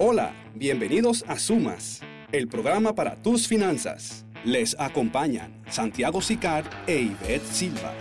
Hola, bienvenidos a Sumas, el programa para tus finanzas. Les acompañan Santiago Sicar e Ivette Silva.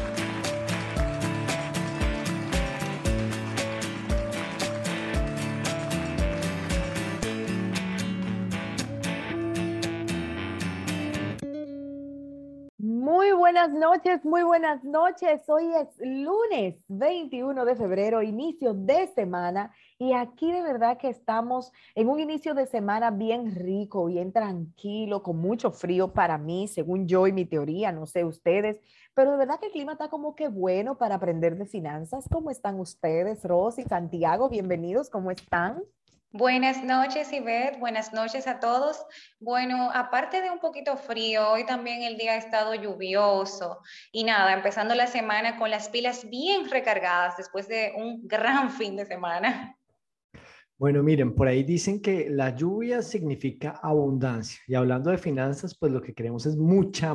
Muy buenas noches. Hoy es lunes 21 de febrero, inicio de semana, y aquí de verdad que estamos en un inicio de semana bien rico, bien tranquilo, con mucho frío para mí, según yo y mi teoría, no sé ustedes, pero de verdad que el clima está como que bueno para aprender de finanzas. ¿Cómo están ustedes, Rosy, Santiago? Bienvenidos, ¿cómo están? Buenas noches, Ivette. Buenas noches a todos. Bueno, aparte de un poquito frío, hoy también el día ha estado lluvioso. Y nada, empezando la semana con las pilas bien recargadas después de un gran fin de semana. Bueno, miren, por ahí dicen que la lluvia significa abundancia. Y hablando de finanzas, pues lo que queremos es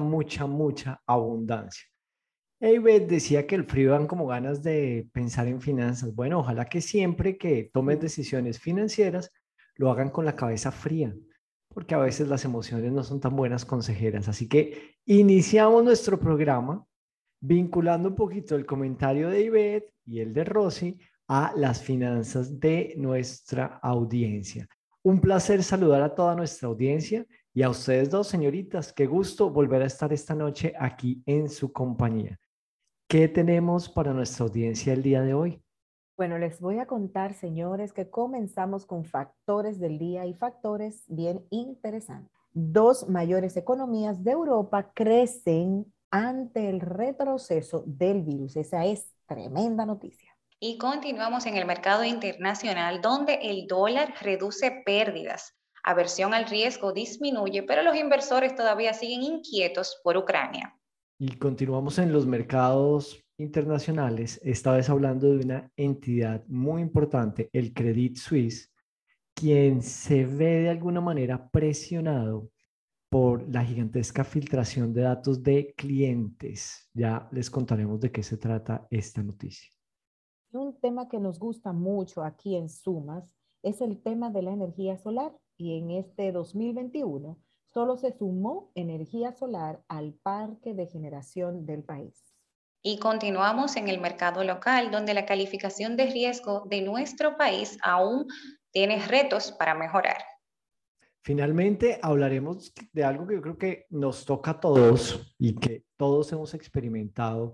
mucha abundancia. Eibet decía que el frío dan como ganas de pensar en finanzas. Bueno, ojalá que siempre que tomen decisiones financieras lo hagan con la cabeza fría, porque a veces las emociones no son tan buenas consejeras. Así que iniciamos nuestro programa vinculando un poquito el comentario de Ivette y el de Rosy a las finanzas de nuestra audiencia. Un placer saludar a toda nuestra audiencia y a ustedes dos, señoritas. Qué gusto volver a estar esta noche aquí en su compañía. ¿Qué tenemos para nuestra audiencia el día de hoy? Bueno, les voy a contar, señores, que comenzamos con factores del día y factores bien interesantes. Dos mayores economías de Europa crecen ante el retroceso del virus. Esa es tremenda noticia. Y continuamos en el mercado internacional, donde el dólar reduce pérdidas. Aversión al riesgo disminuye, pero los inversores todavía siguen inquietos por Ucrania. Y continuamos en los mercados internacionales, esta vez hablando de una entidad muy importante, el Credit Suisse, quien se ve de alguna manera presionado por la gigantesca filtración de datos de clientes. Ya les contaremos de qué se trata esta noticia. Un tema que nos gusta mucho aquí en Sumas es el tema de la energía solar, y en este 2021 solo se sumó energía solar al parque de generación del país. Y continuamos en el mercado local, donde la calificación de riesgo de nuestro país aún tiene retos para mejorar. Finalmente, hablaremos de algo que yo creo que nos toca a todos y que todos hemos experimentado,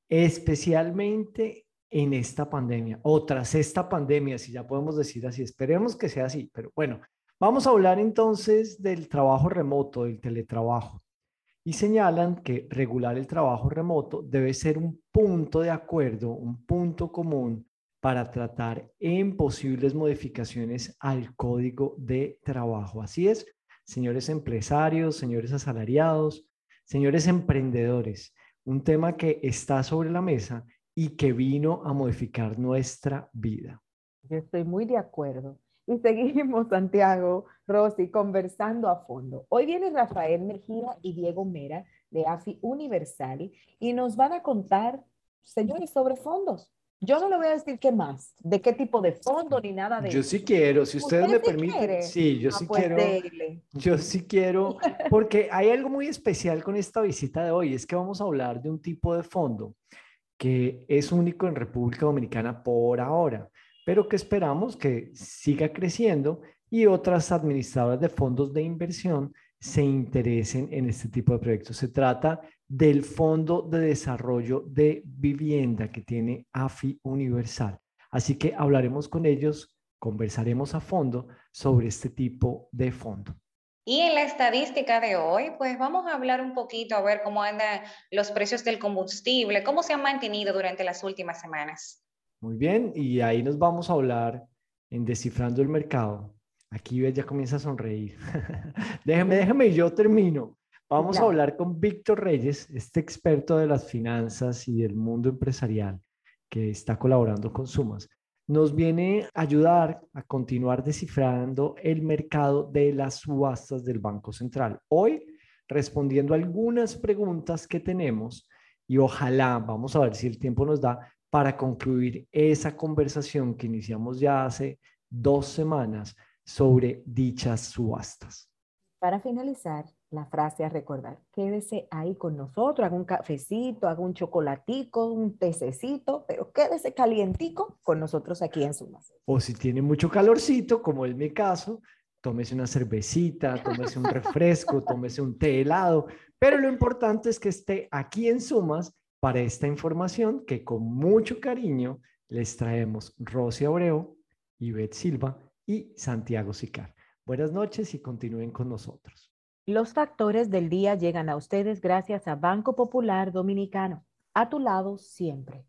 especialmente en esta pandemia o tras esta pandemia, si ya podemos decir así. Esperemos que sea así, pero bueno, vamos a hablar entonces del trabajo remoto, del teletrabajo. Y señalan que regular el trabajo remoto debe ser un punto de acuerdo, un punto común para tratar en posibles modificaciones al código de trabajo. Así es, señores empresarios, señores asalariados, señores emprendedores, un tema que está sobre la mesa y que vino a modificar nuestra vida. Yo estoy muy de acuerdo. Y seguimos, Santiago, Rosy, conversando a fondo. Hoy viene Rafael Mejía y Diego Mera de AFI Universal y nos van a contar, señores, sobre fondos. Yo no le voy a decir qué más, de qué tipo de fondo ni nada de Yo eso. sí quiero, si ustedes ¿Usted me sí permiten, quiere? sí, Pues dele. yo sí quiero, porque hay algo muy especial con esta visita de hoy, es que vamos a hablar de un tipo de fondo que es único en República Dominicana por ahora, pero que esperamos que siga creciendo y otras administradoras de fondos de inversión se interesen en este tipo de proyectos. Se trata del Fondo de Desarrollo de Vivienda que tiene AFI Universal. Así que hablaremos con ellos, conversaremos a fondo sobre este tipo de fondo. Y en la estadística de hoy, pues vamos a hablar un poquito a ver cómo andan los precios del combustible, cómo se han mantenido durante las últimas semanas. Muy bien, y ahí nos vamos a hablar en Descifrando el Mercado. Aquí ya comienza a sonreír. Déjeme y yo termino. Vamos a Claro. hablar con Víctor Reyes, este experto de las finanzas y del mundo empresarial que está colaborando con Sumas. Nos viene a ayudar a continuar descifrando el mercado de las subastas del Banco Central. Hoy, respondiendo algunas preguntas que tenemos y ojalá, vamos a ver si el tiempo nos da para concluir esa conversación que iniciamos ya hace 2 semanas sobre dichas subastas. Para finalizar, la frase a recordar, quédese ahí con nosotros, haga un cafecito, haga un chocolatico, un tececito, pero quédese calientico con nosotros aquí en Sumas. O si tiene mucho calorcito, como es mi caso, tómese una cervecita, tómese un refresco, tómese un té helado, pero lo importante es que esté aquí en Sumas para esta información que con mucho cariño les traemos Rosy Abreu, Ivette Silva y Santiago Sicar. Buenas noches y continúen con nosotros. Los factores del día llegan a ustedes gracias a Banco Popular Dominicano. A tu lado siempre.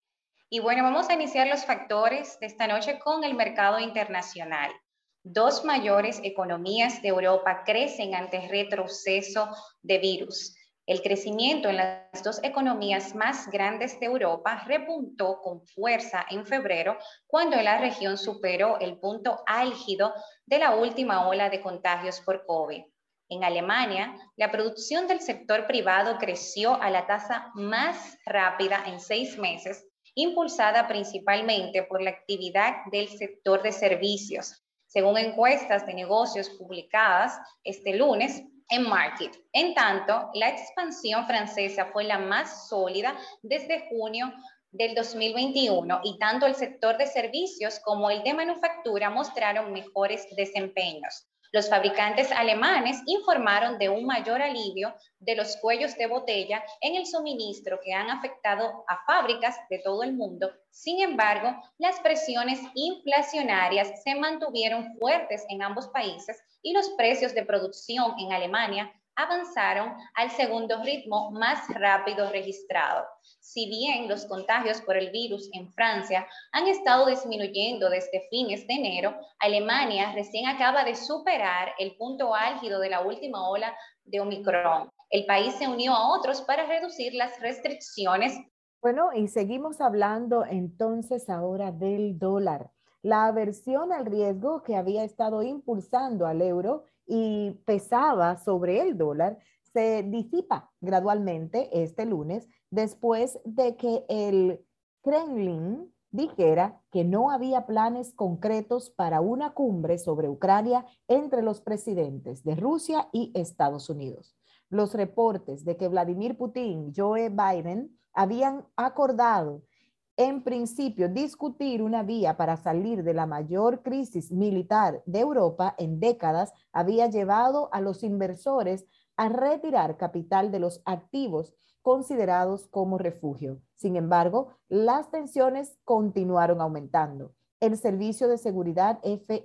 Y bueno, vamos a iniciar los factores de esta noche con el mercado internacional. Dos mayores economías de Europa crecen ante retroceso de virus. El crecimiento en las dos economías más grandes de Europa repuntó con fuerza en febrero, cuando la región superó el punto álgido de la última ola de contagios por COVID. En Alemania, la producción del sector privado creció a la tasa más rápida en 6 meses, impulsada principalmente por la actividad del sector de servicios, según encuestas de negocios publicadas este lunes en Market. En tanto, la expansión francesa fue la más sólida desde junio del 2021 y tanto el sector de servicios como el de manufactura mostraron mejores desempeños. Los fabricantes alemanes informaron de un mayor alivio de los cuellos de botella en el suministro que han afectado a fábricas de todo el mundo. Sin embargo, las presiones inflacionarias se mantuvieron fuertes en ambos países y los precios de producción en Alemania avanzaron al segundo ritmo más rápido registrado. Si bien los contagios por el virus en Francia han estado disminuyendo desde fines de enero, Alemania recién acaba de superar el punto álgido de la última ola de Omicron. El país se unió a otros para reducir las restricciones. Bueno, y seguimos hablando entonces ahora del dólar. La aversión al riesgo que había estado impulsando al euro y pesaba sobre el dólar se disipa gradualmente este lunes después de que el Kremlin dijera que no había planes concretos para una cumbre sobre Ucrania entre los presidentes de Rusia y Estados Unidos. Los reportes de que Vladimir Putin y Joe Biden habían acordado en principio discutir una vía para salir de la mayor crisis militar de Europa en décadas había llevado a los inversores a retirar capital de los activos considerados como refugio. Sin embargo, las tensiones continuaron aumentando. El Servicio de Seguridad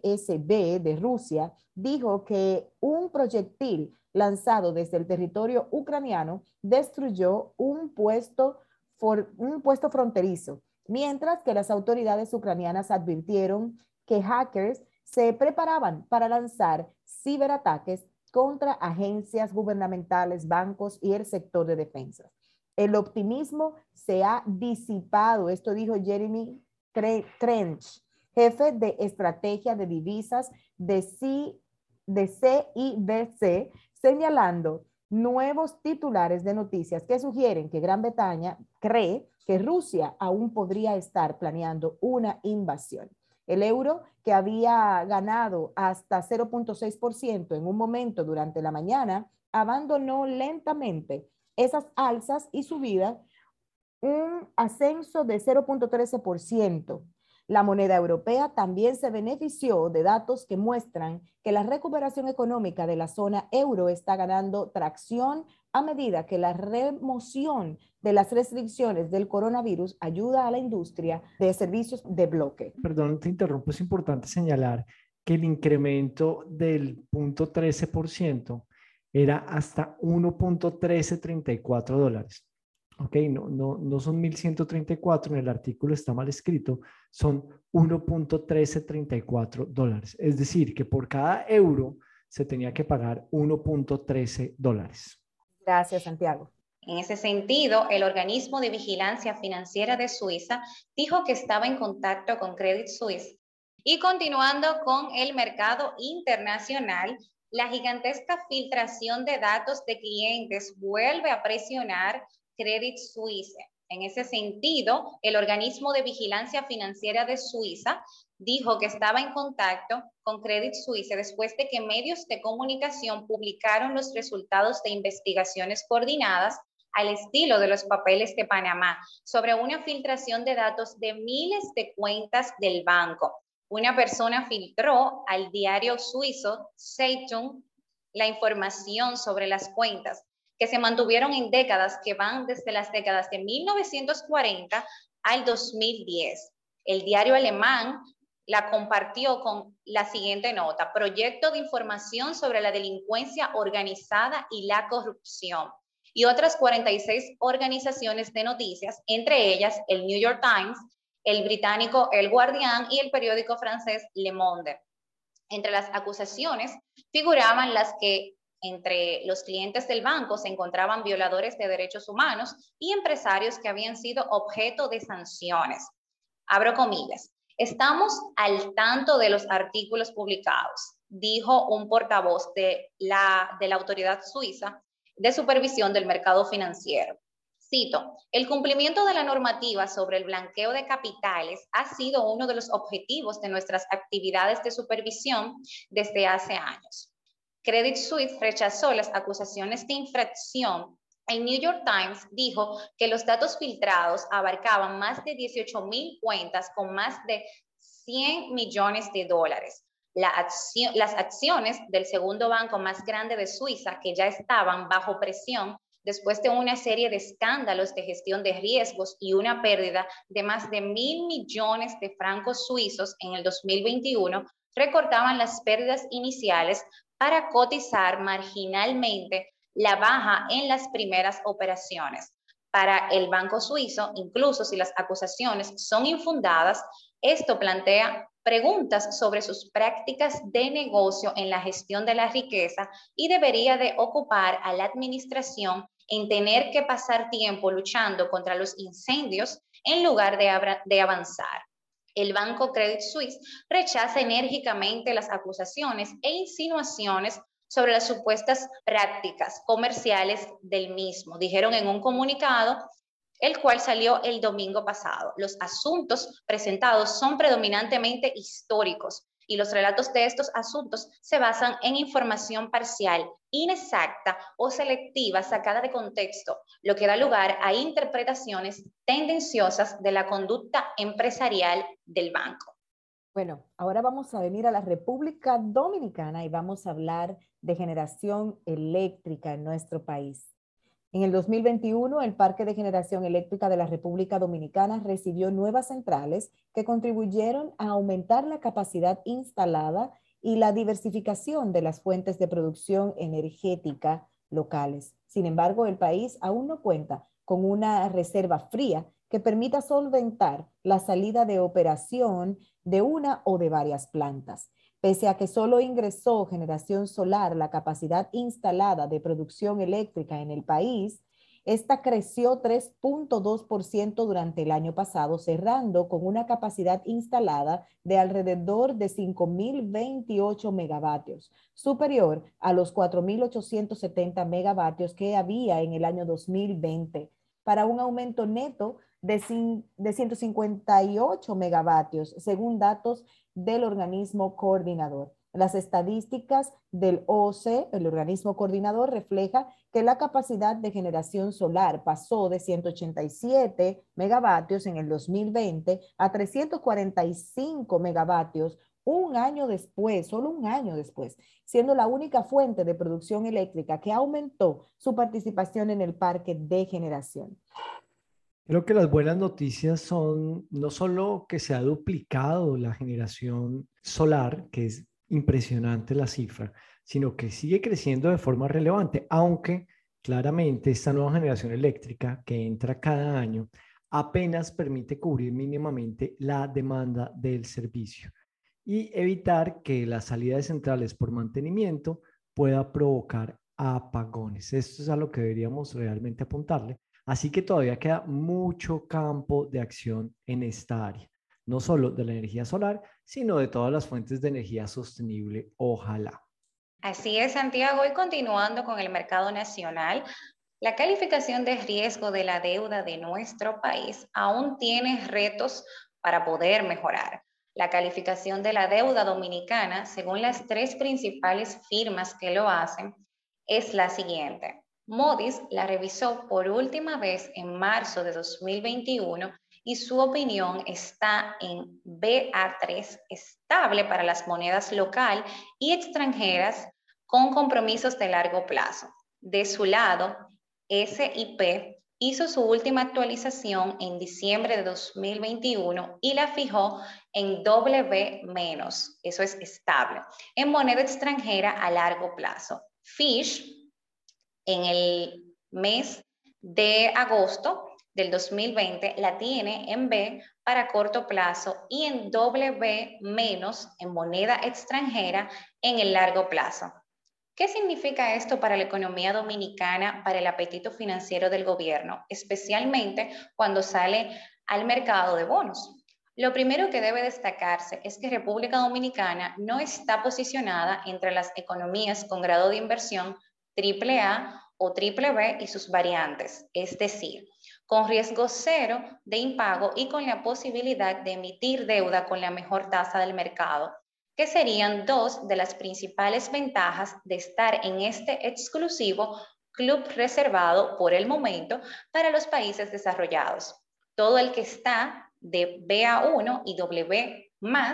FSB de Rusia dijo que un proyectil lanzado desde el territorio ucraniano destruyó un puesto fronterizo, mientras que las autoridades ucranianas advirtieron que hackers se preparaban para lanzar ciberataques contra agencias gubernamentales, bancos y el sector de defensa. El optimismo se ha disipado, esto dijo Jeremy Trench, jefe de estrategia de divisas de CIBC, señalando nuevos titulares de noticias que sugieren que Gran Bretaña cree que Rusia aún podría estar planeando una invasión. El euro, que había ganado hasta 0.6% en un momento durante la mañana, abandonó lentamente esas alzas y subidas, un ascenso de 0.13%. La moneda europea también se benefició de datos que muestran que la recuperación económica de la zona euro está ganando tracción a medida que la remoción de las restricciones del coronavirus ayuda a la industria de servicios de bloque. Perdón, te interrumpo, es importante señalar que el incremento del 0.13% era hasta 1.1334 dólares. Ok, no son 1.134, en el artículo está mal escrito, son 1.1334 dólares. Es decir, que por cada euro se tenía que pagar 1.13 dólares. Gracias, Santiago. En ese sentido, el organismo de vigilancia financiera de Suiza dijo que estaba en contacto con Credit Suisse. Y continuando con el mercado internacional, la gigantesca filtración de datos de clientes vuelve a presionar Credit Suisse. En ese sentido, el organismo de vigilancia financiera de Suiza dijo que estaba en contacto con Credit Suisse después de que medios de comunicación publicaron los resultados de investigaciones coordinadas al estilo de los papeles de Panamá sobre una filtración de datos de miles de cuentas del banco. Una persona filtró al diario suizo Zeitung la información sobre las cuentas que se mantuvieron en décadas que van desde las décadas de 1940 al 2010. El diario alemán la compartió con la siguiente nota: proyecto de información sobre la delincuencia organizada y la corrupción. Y otras 46 organizaciones de noticias, entre ellas el New York Times, el británico El Guardián y el periódico francés Le Monde. Entre las acusaciones figuraban las que entre los clientes del banco se encontraban violadores de derechos humanos y empresarios que habían sido objeto de sanciones. Abro comillas. Estamos al tanto de los artículos publicados, dijo un portavoz de la autoridad suiza de supervisión del mercado financiero. Cito, el cumplimiento de la normativa sobre el blanqueo de capitales ha sido uno de los objetivos de nuestras actividades de supervisión desde hace años. Credit Suisse rechazó las acusaciones de infracción. El New York Times dijo que los datos filtrados abarcaban más de 18,000 cuentas con más de 100 millones de dólares. Las acciones del segundo banco más grande de Suiza, que ya estaban bajo presión después de una serie de escándalos de gestión de riesgos y una pérdida de más de 1.000 millones de francos suizos en el 2021, recortaban las pérdidas iniciales para cotizar marginalmente la baja en las primeras operaciones. Para el banco suizo, incluso si las acusaciones son infundadas, esto plantea preguntas sobre sus prácticas de negocio en la gestión de la riqueza y debería de ocupar a la administración en tener que pasar tiempo luchando contra los incendios en lugar de avanzar. El banco Credit Suisse rechaza enérgicamente las acusaciones e insinuaciones sobre las supuestas prácticas comerciales del mismo, dijeron en un comunicado, el cual salió el domingo pasado. Los asuntos presentados son predominantemente históricos y los relatos de estos asuntos se basan en información parcial, inexacta o selectiva sacada de contexto, lo que da lugar a interpretaciones tendenciosas de la conducta empresarial del banco. Bueno, ahora vamos a venir a la República Dominicana y vamos a hablar de generación eléctrica en nuestro país. En el 2021, el Parque de Generación Eléctrica de la República Dominicana recibió nuevas centrales que contribuyeron a aumentar la capacidad instalada y la diversificación de las fuentes de producción energética locales. Sin embargo, el país aún no cuenta con una reserva fría que permita solventar la salida de operación de una o de varias plantas. Pese a que solo ingresó generación solar, la capacidad instalada de producción eléctrica en el país, esta creció 3.2% durante el año pasado, cerrando con una capacidad instalada de alrededor de 5.028 megavatios, superior a los 4.870 megavatios que había en el año 2020, para un aumento neto de 158 megavatios, según datos del organismo coordinador. Las estadísticas del OC, el organismo coordinador, refleja que la capacidad de generación solar pasó de 187 megavatios en el 2020 a 345 megavatios un año después, solo un año después, siendo la única fuente de producción eléctrica que aumentó su participación en el parque de generación. Creo que las buenas noticias son no solo que se ha duplicado la generación solar, que es impresionante la cifra, sino que sigue creciendo de forma relevante, aunque claramente esta nueva generación eléctrica que entra cada año apenas permite cubrir mínimamente la demanda del servicio y evitar que la salida de centrales por mantenimiento pueda provocar apagones. Esto es a lo que deberíamos realmente apuntarle. Así que todavía queda mucho campo de acción en esta área, no solo de la energía solar, sino de todas las fuentes de energía sostenible, ojalá. Así es, Santiago, y continuando con el mercado nacional, la calificación de riesgo de la deuda de nuestro país aún tiene retos para poder mejorar. La calificación de la deuda dominicana, según las tres principales firmas que lo hacen, es la siguiente. Moody's la revisó por última vez en marzo de 2021 y su opinión está en Ba3, estable para las monedas local y extranjeras con compromisos de largo plazo. De su lado, SIP hizo su última actualización en diciembre de 2021 y la fijó en BB-, eso es estable, en moneda extranjera a largo plazo. Fitch, en el mes de agosto del 2020, la tiene en B para corto plazo y en BB- en moneda extranjera en el largo plazo. ¿Qué significa esto para la economía dominicana, para el apetito financiero del gobierno, especialmente cuando sale al mercado de bonos? Lo primero que debe destacarse es que República Dominicana no está posicionada entre las economías con grado de inversión AAA o BBB y sus variantes, es decir, con riesgo cero de impago y con la posibilidad de emitir deuda con la mejor tasa del mercado, que serían dos de las principales ventajas de estar en este exclusivo club reservado por el momento para los países desarrollados. Todo el que está de Ba1 y BB+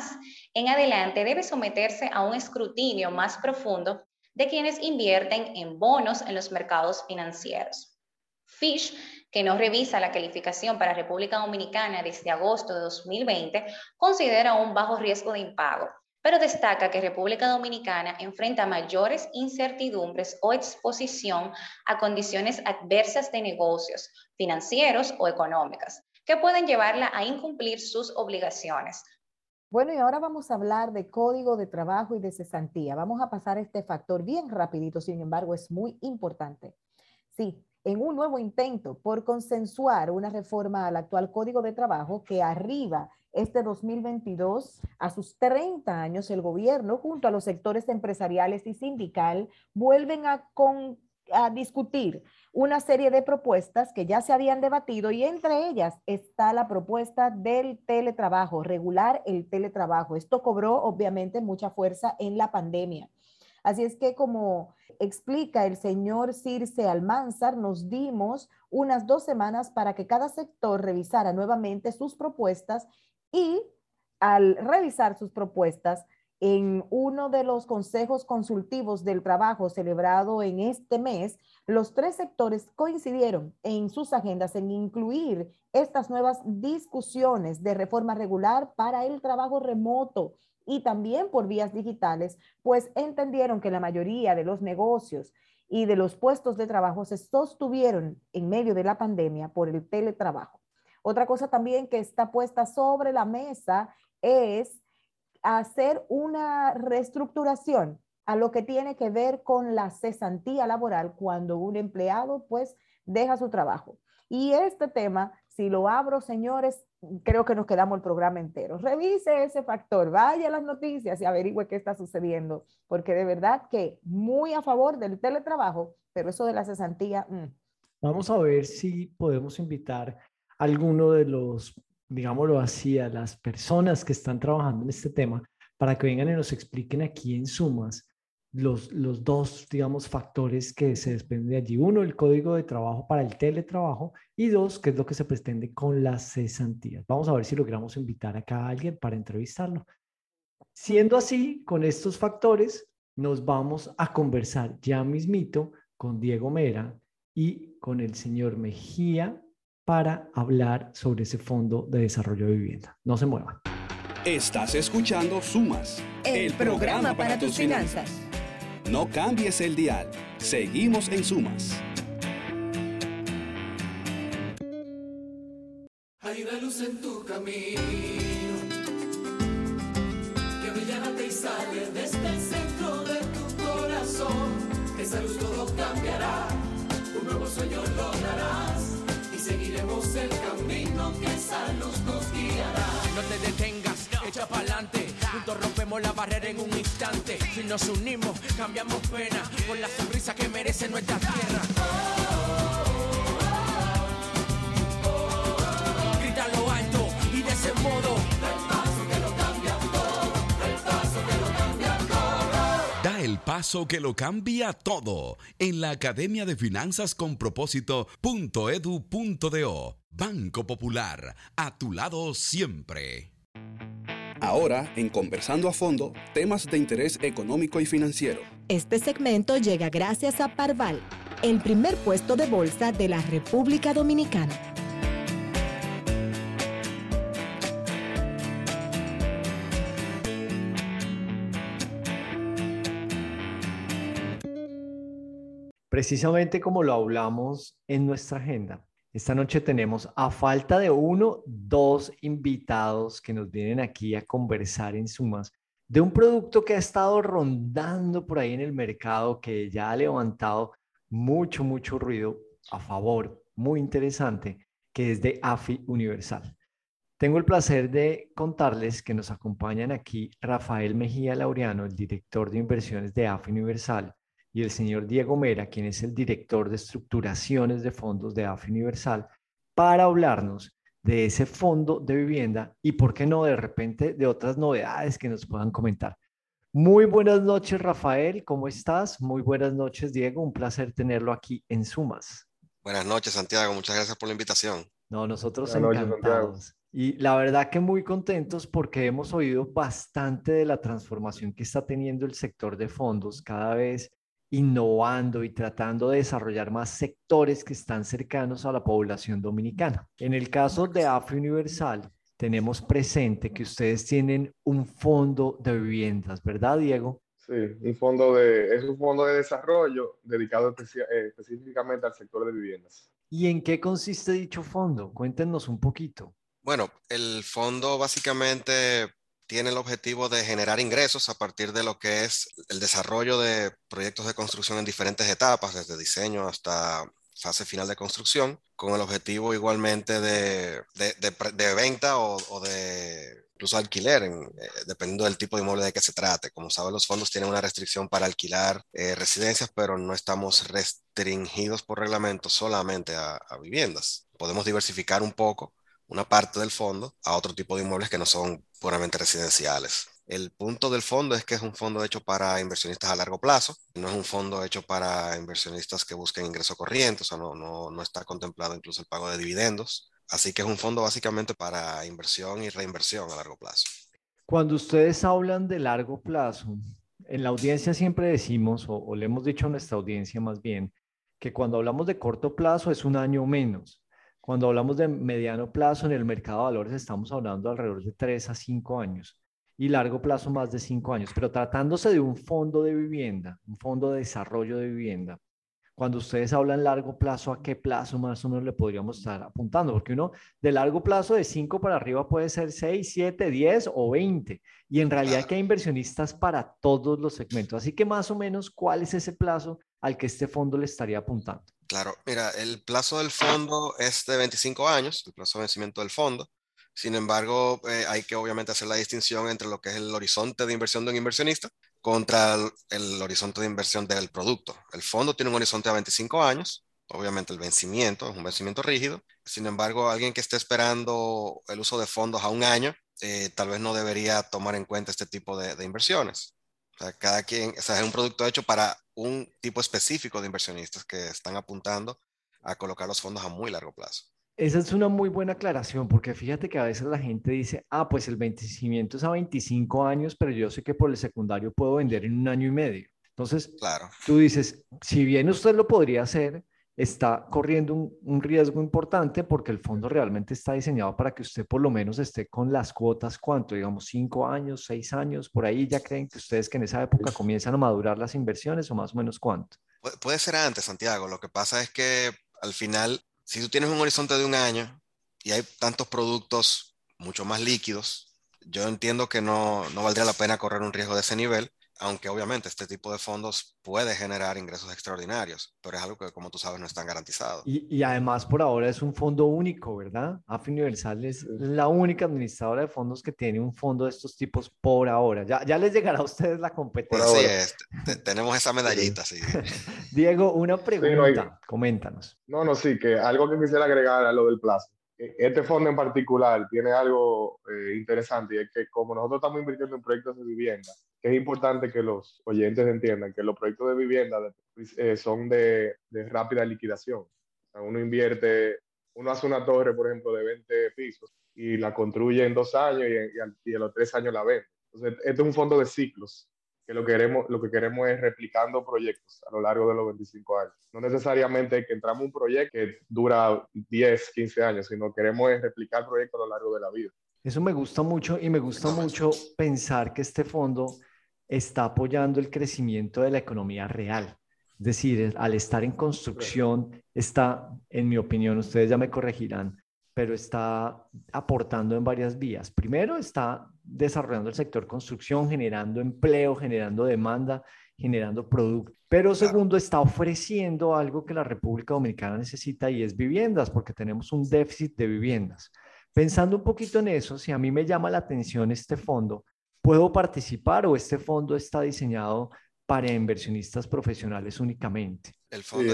en adelante debe someterse a un escrutinio más profundo de quienes invierten en bonos en los mercados financieros. Fitch, que no revisa la calificación para República Dominicana desde agosto de 2020, considera un bajo riesgo de impago, pero destaca que República Dominicana enfrenta mayores incertidumbres o exposición a condiciones adversas de negocios, financieros o económicas, que pueden llevarla a incumplir sus obligaciones. Bueno, y ahora vamos a hablar de código de trabajo y de cesantía. Vamos a pasar este factor bien rapidito, sin embargo, es muy importante. Sí, en un nuevo intento por consensuar una reforma al actual Código de Trabajo que arriba este 2022 a sus 30 años, el gobierno junto a los sectores empresariales y sindical vuelven a discutir una serie de propuestas que ya se habían debatido y entre ellas está la propuesta del teletrabajo, regular el teletrabajo. Esto cobró obviamente mucha fuerza en la pandemia. Así es que, como explica el señor Circe Almanzar, nos dimos unas 2 semanas para que cada sector revisara nuevamente sus propuestas y al revisar sus propuestas en uno de los consejos consultivos del trabajo celebrado en este mes, los 3 sectores coincidieron en sus agendas en incluir estas nuevas discusiones de reforma regular para el trabajo remoto y también por vías digitales, pues entendieron que la mayoría de los negocios y de los puestos de trabajo se sostuvieron en medio de la pandemia por el teletrabajo. Otra cosa también que está puesta sobre la mesa es hacer una reestructuración a lo que tiene que ver con la cesantía laboral cuando un empleado pues deja su trabajo. Y este tema, si lo abro, señores, creo que nos quedamos el programa entero. Revise ese factor, vaya a las noticias y averigüe qué está sucediendo, porque de verdad que muy a favor del teletrabajo, pero eso de la cesantía... Vamos a ver si podemos invitar a alguno de los, digámoslo así, a las personas que están trabajando en este tema para que vengan y nos expliquen aquí en Sumas los 2, digamos, factores que se desprenden de allí. 1, el código de trabajo para el teletrabajo y 2, qué es lo que se pretende con las cesantías. Vamos a ver si logramos invitar acá a alguien para entrevistarlo. Siendo así, con estos factores, nos vamos a conversar ya mismito con Diego Mera y con el señor Mejía para hablar sobre ese Fondo de Desarrollo de Vivienda. No se muevan. Estás escuchando Sumas, el programa para tus finanzas. No cambies el dial. Seguimos en Sumas. Hay una luz en tu camino que brillante y sale desde el centro de tu corazón. Esa luz todo cambiará, un nuevo sueño lograrás y seguiremos el camino que esa luz nos guiará. No te detengas, echa pa'lante. Juntos rompemos la barrera en un instante. Si nos unimos, cambiamos pena por la sonrisa que merece nuestra tierra. Grita lo alto y de ese modo da el paso que lo cambia El paso que lo cambia todo en la Academia de Finanzas con Propósito.edu.do. Banco Popular, a tu lado siempre. Ahora, en Conversando a Fondo, temas de interés económico y financiero. Este segmento llega gracias a Parval, el primer puesto de bolsa de la República Dominicana. Precisamente como lo hablamos en nuestra agenda, esta noche tenemos, a falta de uno, dos invitados que nos vienen aquí a conversar en sumas de un producto que ha estado rondando por ahí en el mercado, que ya ha levantado mucho ruido a favor, muy interesante, que es de AFI Universal. Tengo el placer de contarles que nos acompañan aquí Rafael Mejía Laureano, el director de inversiones de AFI Universal, y el señor Diego Mera, quien es el director de estructuraciones de fondos de AFI Universal, para hablarnos de ese fondo de vivienda y, por qué no, de repente, de otras novedades que nos puedan comentar. Muy buenas noches, Rafael, ¿cómo estás? Muy buenas noches, Diego, un placer tenerlo aquí en Sumas. Buenas noches, Santiago, muchas gracias por la invitación. No, nosotros Buenas noches, encantados. Y la verdad que muy contentos porque hemos oído bastante de la transformación que está teniendo el sector de fondos, cada vez innovando y tratando de desarrollar más sectores que están cercanos a la población dominicana. En el caso de AFI Universal, tenemos presente que ustedes tienen un fondo de viviendas, ¿verdad, Diego? Sí, es un fondo de desarrollo dedicado específicamente al sector de viviendas. ¿Y en qué consiste dicho fondo? Cuéntenos un poquito. Bueno, el fondo básicamente tiene el objetivo de generar ingresos a partir de lo que es el desarrollo de proyectos de construcción en diferentes etapas, desde diseño hasta fase final de construcción, con el objetivo igualmente de venta o de incluso alquiler, dependiendo del tipo de inmueble de que se trate. Como saben, los fondos tienen una restricción para alquilar residencias, pero no estamos restringidos por reglamento solamente a viviendas. Podemos diversificar un poco una parte del fondo a otro tipo de inmuebles que no son puramente residenciales. El punto del fondo es que es un fondo hecho para inversionistas a largo plazo, no es un fondo hecho para inversionistas que busquen ingreso corriente, o sea, no está contemplado incluso el pago de dividendos, así que es un fondo básicamente para inversión y reinversión a largo plazo. Cuando ustedes hablan de largo plazo, en la audiencia siempre decimos, o le hemos dicho a nuestra audiencia más bien, que cuando hablamos de corto plazo es un año o menos. Cuando hablamos de mediano plazo en el mercado de valores estamos hablando alrededor de 3 a 5 años y largo plazo más de 5 años, pero tratándose de un fondo de vivienda, un fondo de desarrollo de vivienda, cuando ustedes hablan largo plazo, ¿a qué plazo más o menos le podríamos estar apuntando? Porque uno de largo plazo de 5 para arriba puede ser 6, 7, 10 o 20 y en realidad que hay inversionistas para todos los segmentos, así que más o menos, ¿cuál es ese plazo al que este fondo le estaría apuntando? Claro, mira, el plazo del fondo es de 25 años, el plazo de vencimiento del fondo. Sin embargo, hay que obviamente hacer la distinción entre lo que es el horizonte de inversión de un inversionista contra el horizonte de inversión del producto. El fondo tiene un horizonte a 25 años, obviamente el vencimiento es un vencimiento rígido. Sin embargo, alguien que esté esperando el uso de fondos a un año, tal vez no debería tomar en cuenta este tipo de inversiones. O sea, cada quien, o sea, es un producto hecho para un tipo específico de inversionistas que están apuntando a colocar los fondos a muy largo plazo. Esa es una muy buena aclaración, porque fíjate que a veces la gente dice, pues el vencimiento es a 25 años, pero yo sé que por el secundario puedo vender en 1 año y medio. Entonces, claro, tú dices, si bien usted lo podría hacer, está corriendo un riesgo importante porque el fondo realmente está diseñado para que usted por lo menos esté con las cuotas, ¿cuánto? Digamos 5 años, 6 años, por ahí ya creen que ustedes que en esa época comienzan a madurar las inversiones o más o menos cuánto. Puede ser antes, Santiago. Lo que pasa es que al final, si tú tienes un horizonte de 1 año y hay tantos productos mucho más líquidos, yo entiendo que no valdría la pena correr un riesgo de ese nivel. Aunque obviamente este tipo de fondos puede generar ingresos extraordinarios, pero es algo que, como tú sabes, no están garantizados. Y además por ahora es un fondo único, ¿verdad? AFI Universal es la única administradora de fondos que tiene un fondo de estos tipos por ahora. Ya les llegará a ustedes la competencia. Así es, tenemos esa medallita, sí. Diego, una pregunta, coméntanos. Sí, que algo que quisiera agregar a lo del plazo. este fondo en particular tiene algo interesante, y es que como nosotros estamos invirtiendo en proyectos de vivienda, es importante que los oyentes entiendan que los proyectos de vivienda son de rápida liquidación. O sea, uno hace una torre, por ejemplo, de 20 pisos y la construye en 2 años y a los 3 años la vende. Entonces, este es un fondo de ciclos, que lo que queremos es replicando proyectos a lo largo de los 25 años. No necesariamente que entramos un proyecto que dura 10, 15 años, sino queremos es replicar proyectos a lo largo de la vida. Eso me gusta mucho y me gusta mucho pensar que este fondo está apoyando el crecimiento de la economía real. Es decir, al estar en construcción, está, en mi opinión, ustedes ya me corregirán, pero está aportando en varias vías. Primero, está desarrollando el sector construcción, generando empleo, generando demanda, generando producto. Pero segundo, está ofreciendo algo que la República Dominicana necesita y es viviendas, porque tenemos un déficit de viviendas. Pensando un poquito en eso, si a mí me llama la atención este fondo, ¿puedo participar o este fondo está diseñado para inversionistas profesionales únicamente? El fondo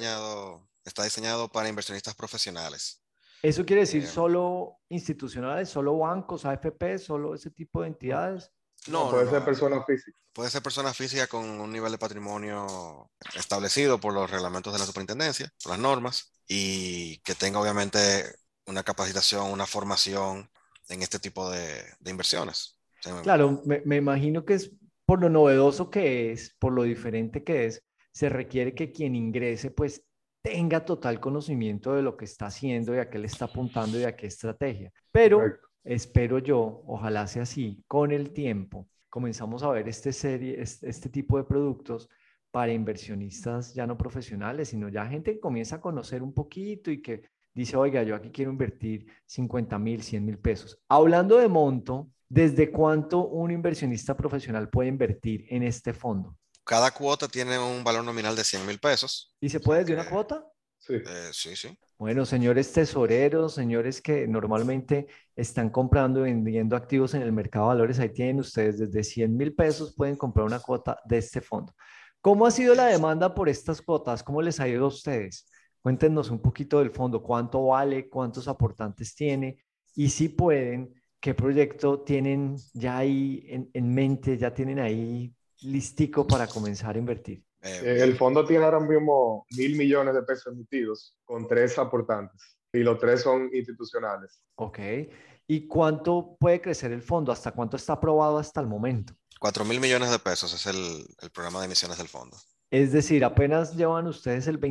está diseñado para inversionistas profesionales. ¿Eso quiere decir solo institucionales, solo bancos, AFP, solo ese tipo de entidades? Puede ser persona física. Puede ser persona física con un nivel de patrimonio establecido por los reglamentos de la superintendencia, por las normas, y que tenga obviamente una capacitación, una formación en este tipo de inversiones. Claro, me imagino que es por lo novedoso que es, por lo diferente que es, se requiere que quien ingrese pues tenga total conocimiento de lo que está haciendo y a qué le está apuntando y a qué estrategia. Pero correcto, espero yo, ojalá sea así, con el tiempo comenzamos a ver este tipo de productos para inversionistas ya no profesionales, sino ya gente que comienza a conocer un poquito y que dice, oiga, yo aquí quiero invertir 50,000, 100,000 pesos. Hablando de monto, ¿desde cuánto un inversionista profesional puede invertir en este fondo? Cada cuota tiene un valor nominal de 100,000 pesos. ¿Y se puede desde una cuota? Sí. Sí. Bueno, señores tesoreros, señores que normalmente están comprando y vendiendo activos en el mercado de valores, ahí tienen ustedes desde 100,000 pesos pueden comprar una cuota de este fondo. ¿Cómo ha sido la demanda por estas cuotas? ¿Cómo les ha ido a ustedes? Cuéntenos un poquito del fondo, cuánto vale, cuántos aportantes tiene y si pueden, qué proyecto tienen ya ahí en mente, ya tienen ahí listico para comenzar a invertir. El fondo tiene ahora mismo 1.000 millones de pesos emitidos con 3 aportantes y los 3 son institucionales. Ok. ¿Y cuánto puede crecer el fondo? ¿Hasta cuánto está aprobado hasta el momento? 4,000 millones de pesos es el programa de emisiones del fondo. Es decir, apenas llevan ustedes el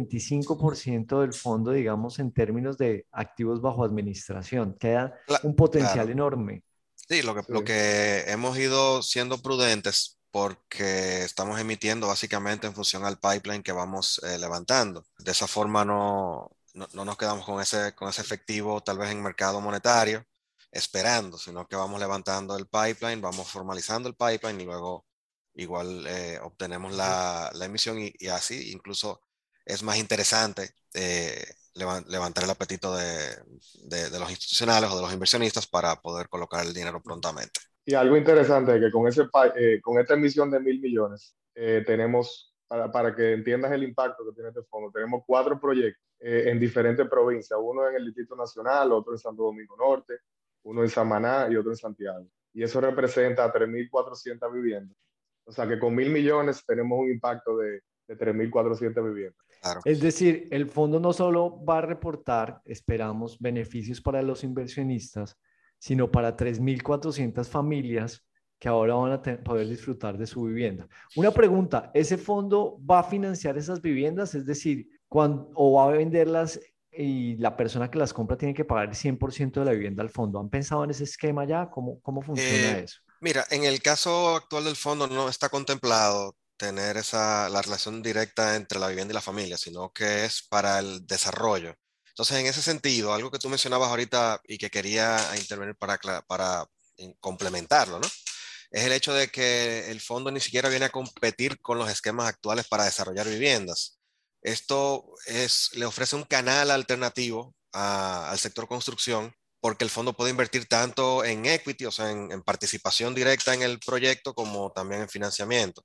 25% del fondo, digamos, en términos de activos bajo administración. Queda un potencial enorme. Sí, lo que hemos ido siendo prudentes porque estamos emitiendo básicamente en función al pipeline que vamos levantando. De esa forma no nos quedamos con ese efectivo tal vez en mercado monetario esperando, sino que vamos levantando el pipeline, vamos formalizando el pipeline y luego igual obtenemos la emisión y así incluso es más interesante levantar el apetito de los institucionales o de los inversionistas para poder colocar el dinero prontamente. Y algo interesante es que con esta emisión de 1.000 millones tenemos, para que entiendas el impacto que tiene este fondo, tenemos 4 proyectos en diferentes provincias, uno en el Distrito Nacional, otro en Santo Domingo Norte, uno en Samaná y otro en Santiago. Y eso representa 3.400 viviendas. O sea que con 1.000 millones tenemos un impacto de 3.400 viviendas. Claro. Es decir, el fondo no solo va a reportar, esperamos, beneficios para los inversionistas, sino para 3.400 familias que ahora van a poder disfrutar de su vivienda. Una pregunta, ¿ese fondo va a financiar esas viviendas? Es decir, ¿o va a venderlas y la persona que las compra tiene que pagar el 100% de la vivienda al fondo? ¿Han pensado en ese esquema ya? ¿Cómo funciona eso? Mira, en el caso actual del fondo no está contemplado tener la relación directa entre la vivienda y la familia, sino que es para el desarrollo. Entonces, en ese sentido, algo que tú mencionabas ahorita y que quería intervenir para complementarlo, ¿no? Es el hecho de que el fondo ni siquiera viene a competir con los esquemas actuales para desarrollar viviendas. Esto le ofrece un canal alternativo al sector construcción, porque el fondo puede invertir tanto en equity, o sea, en participación directa en el proyecto, como también en financiamiento.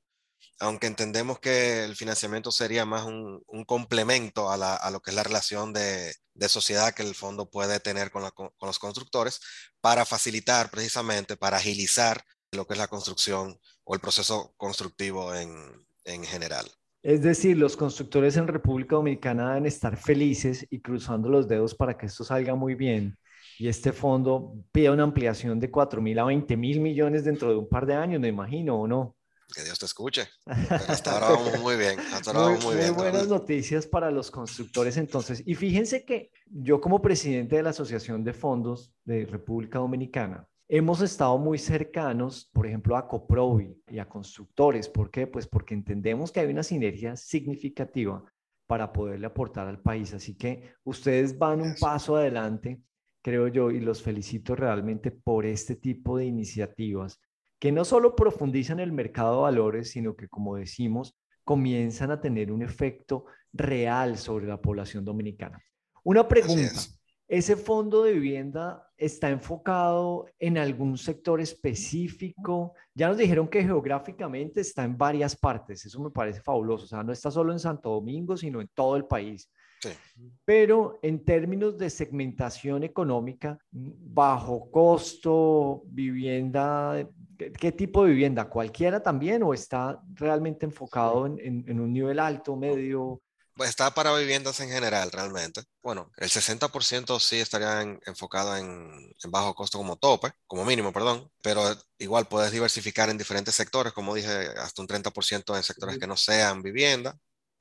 aunque entendemos que el financiamiento sería más un complemento a lo que es la relación de sociedad que el fondo puede tener con los constructores para facilitar precisamente, para agilizar lo que es la construcción o el proceso constructivo en general. Es decir, los constructores en República Dominicana deben estar felices y cruzando los dedos para que esto salga muy bien. Y este fondo pide una ampliación de 4.000 a 20.000 millones dentro de un par de años, me imagino, ¿o no? Que Dios te escuche. Pero hasta ahora vamos muy bien. Hasta ahora vamos muy muy bien. buenas noticias para los constructores entonces. Y fíjense que yo como presidente de la Asociación de Fondos de República Dominicana, hemos estado muy cercanos, por ejemplo, a Coprovi y a constructores. ¿Por qué? Pues porque entendemos que hay una sinergia significativa para poderle aportar al país. Así que ustedes van un paso adelante, creo yo, y los felicito realmente por este tipo de iniciativas que no solo profundizan el mercado de valores, sino que, como decimos, comienzan a tener un efecto real sobre la población dominicana. Una pregunta. ¿Ese fondo de vivienda está enfocado en algún sector específico? Ya nos dijeron que geográficamente está en varias partes. Eso me parece fabuloso. O sea, no está solo en Santo Domingo, sino en todo el país. Sí. Pero en términos de segmentación económica, bajo costo, vivienda, ¿qué tipo de vivienda? ¿Cualquiera también o está realmente enfocado en un nivel alto, medio? Pues está para viviendas en general, realmente. Bueno, el 60% sí estaría enfocado en bajo costo como tope, como mínimo, perdón, pero igual puedes diversificar en diferentes sectores, como dije, hasta un 30% en sectores que no sean vivienda,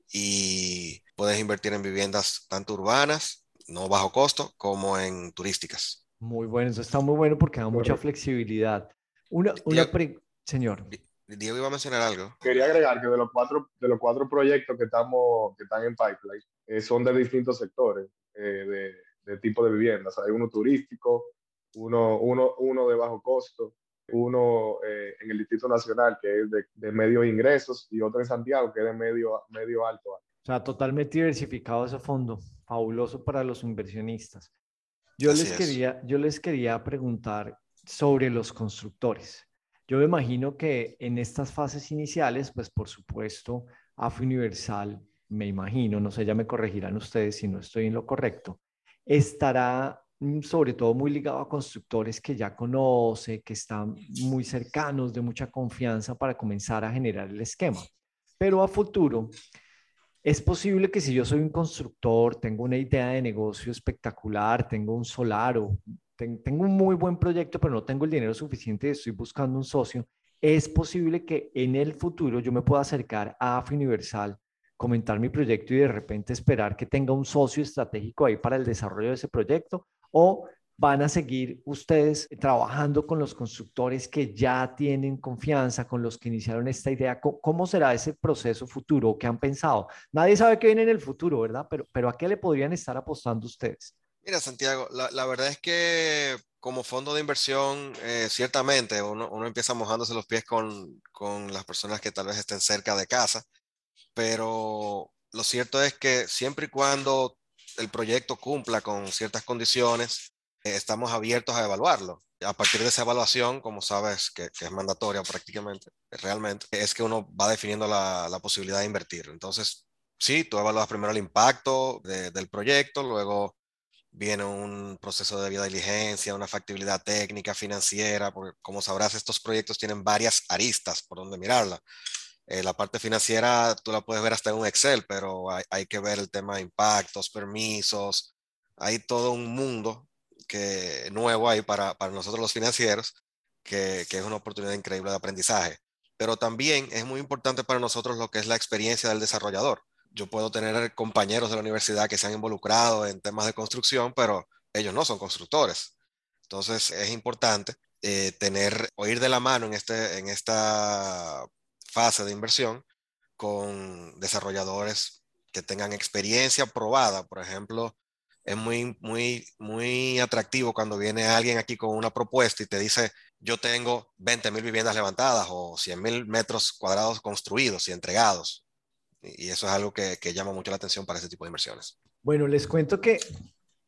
y puedes invertir en viviendas tanto urbanas, no bajo costo, como en turísticas. Muy bueno, eso está muy bueno porque da mucha flexibilidad. Señor. Diego iba a mencionar algo. Quería agregar que de los cuatro proyectos que están en pipeline, son de distintos sectores de tipo de viviendas. Hay uno turístico, uno de bajo costo, uno en el Distrito Nacional que es de medios ingresos y otro en Santiago que es de medio alto. O sea, totalmente diversificado ese fondo. Fabuloso para los inversionistas. Yo les quería preguntar sobre los constructores. Yo me imagino que en estas fases iniciales, pues por supuesto, AFI Universal, me imagino, no sé, ya me corregirán ustedes si no estoy en lo correcto, estará sobre todo muy ligado a constructores que ya conoce, que están muy cercanos, de mucha confianza para comenzar a generar el esquema. Pero a futuro, es posible que si yo soy un constructor, tengo una idea de negocio espectacular, tengo un solar o tengo un muy buen proyecto, pero no tengo el dinero suficiente y estoy buscando un socio, es posible que en el futuro yo me pueda acercar a AFI Universal, comentar mi proyecto y de repente esperar que tenga un socio estratégico ahí para el desarrollo de ese proyecto, o van a seguir ustedes trabajando con los constructores que ya tienen confianza, con los que iniciaron esta idea. ¿Cómo será ese proceso futuro? ¿Qué han pensado? Nadie sabe qué viene en el futuro, ¿verdad? Pero ¿a qué le podrían estar apostando ustedes? Mira, Santiago, la verdad es que como fondo de inversión, ciertamente uno empieza mojándose los pies con las personas que tal vez estén cerca de casa, pero lo cierto es que siempre y cuando el proyecto cumpla con ciertas condiciones, estamos abiertos a evaluarlo. A partir de esa evaluación, como sabes, que es mandatoria prácticamente, realmente, es que uno va definiendo la posibilidad de invertir. Entonces, sí, tú evalúas primero el impacto del proyecto, luego viene un proceso de debida diligencia, una factibilidad técnica, financiera, porque como sabrás, estos proyectos tienen varias aristas por donde mirarla. La parte financiera tú la puedes ver hasta en un Excel, pero hay que ver el tema de impactos, permisos, hay todo un mundo nuevo ahí para nosotros los financieros, que es una oportunidad increíble de aprendizaje. Pero también es muy importante para nosotros lo que es la experiencia del desarrollador. Yo puedo tener compañeros de la universidad que se han involucrado en temas de construcción, pero ellos no son constructores. Entonces es importante oír de la mano en esta fase de inversión con desarrolladores que tengan experiencia probada. Por ejemplo, es muy, muy, muy atractivo cuando viene alguien aquí con una propuesta y te dice, yo tengo 20.000 viviendas levantadas o 100.000 metros cuadrados construidos y entregados. Y eso es algo que llama mucho la atención para ese tipo de inversiones. Bueno, les cuento que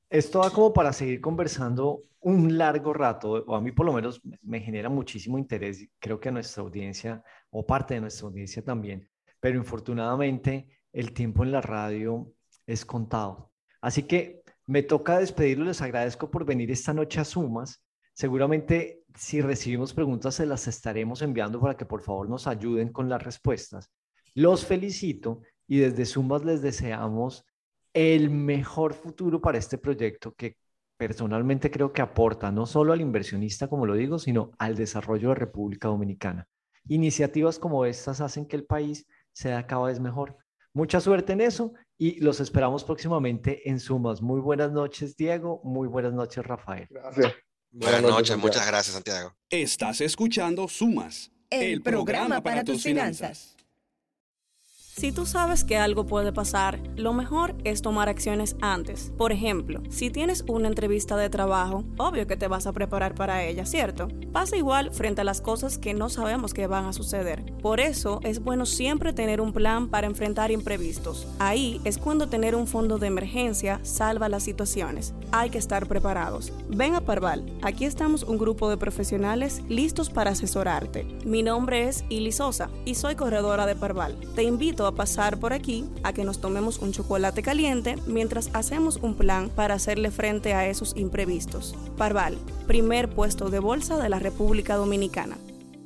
Esto da como para seguir conversando un largo rato, o a mí por lo menos me genera muchísimo interés, creo que a nuestra audiencia, o parte de nuestra audiencia también, pero infortunadamente el tiempo en la radio es contado. Así que me toca despedirlos, les agradezco por venir esta noche a Sumas. Seguramente si recibimos preguntas se las estaremos enviando para que por favor nos ayuden con las respuestas. Los felicito y desde Sumas les deseamos el mejor futuro para este proyecto que personalmente creo que aporta no solo al inversionista, como lo digo, sino al desarrollo de República Dominicana. Iniciativas como estas hacen que el país sea cada vez mejor. Mucha suerte en eso y los esperamos próximamente en Sumas. Muy buenas noches, Diego. Muy buenas noches, Rafael. Gracias. Buenas noches, muchas gracias, Santiago. Estás escuchando Sumas, el programa para tus finanzas. Si tú sabes que algo puede pasar, lo mejor es tomar acciones antes. Por ejemplo, si tienes una entrevista de trabajo, obvio que te vas a preparar para ella, ¿cierto? Pasa igual frente a las cosas que no sabemos que van a suceder. Por eso es bueno siempre tener un plan para enfrentar imprevistos. Ahí es cuando tener un fondo de emergencia salva las situaciones. Hay que estar preparados. Ven a Parval. Aquí estamos un grupo de profesionales listos para asesorarte. Mi nombre es Ili Sosa y soy corredora de Parval. Te invito a pasar por aquí a que nos tomemos un chocolate caliente mientras hacemos un plan para hacerle frente a esos imprevistos. Parval, primer puesto de bolsa de la República Dominicana.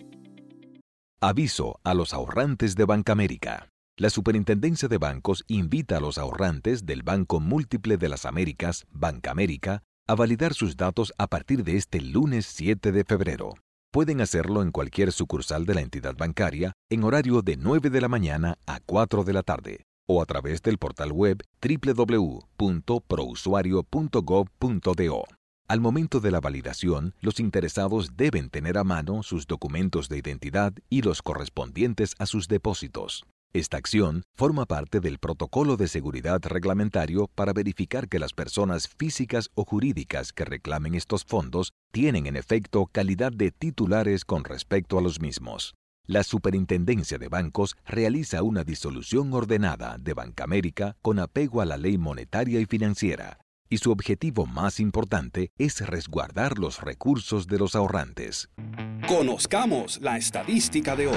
Aviso a los ahorrantes de Bancamérica. La Superintendencia de Bancos invita a los ahorrantes del Banco Múltiple de las Américas, Bancamérica, a validar sus datos a partir de este lunes 7 de febrero. Pueden hacerlo en cualquier sucursal de la entidad bancaria en horario de 9 de la mañana a 4 de la tarde o a través del portal web www.prousuario.gov.do. Al momento de la validación, los interesados deben tener a mano sus documentos de identidad y los correspondientes a sus depósitos. Esta acción forma parte del protocolo de seguridad reglamentario para verificar que las personas físicas o jurídicas que reclamen estos fondos tienen en efecto calidad de titulares con respecto a los mismos. La Superintendencia de Bancos realiza una disolución ordenada de Bancamérica con apego a la ley monetaria y financiera, y su objetivo más importante es resguardar los recursos de los ahorrantes. Conozcamos la estadística de hoy.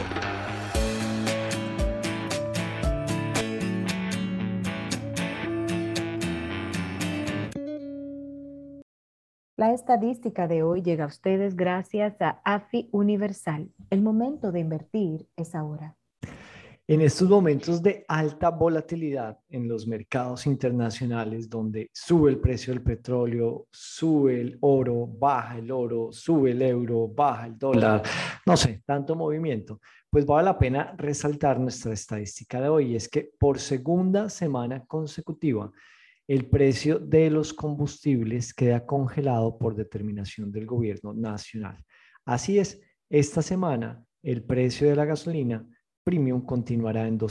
La estadística de hoy llega a ustedes gracias a AFI Universal. El momento de invertir es ahora. En estos momentos de alta volatilidad en los mercados internacionales, donde sube el precio del petróleo, sube el oro, baja el oro, sube el euro, baja el dólar, no sé, tanto movimiento, pues vale la pena resaltar nuestra estadística de hoy. Y es que por segunda semana consecutiva, el precio de los combustibles queda congelado por determinación del gobierno nacional. Así es, esta semana el precio de la gasolina premium continuará en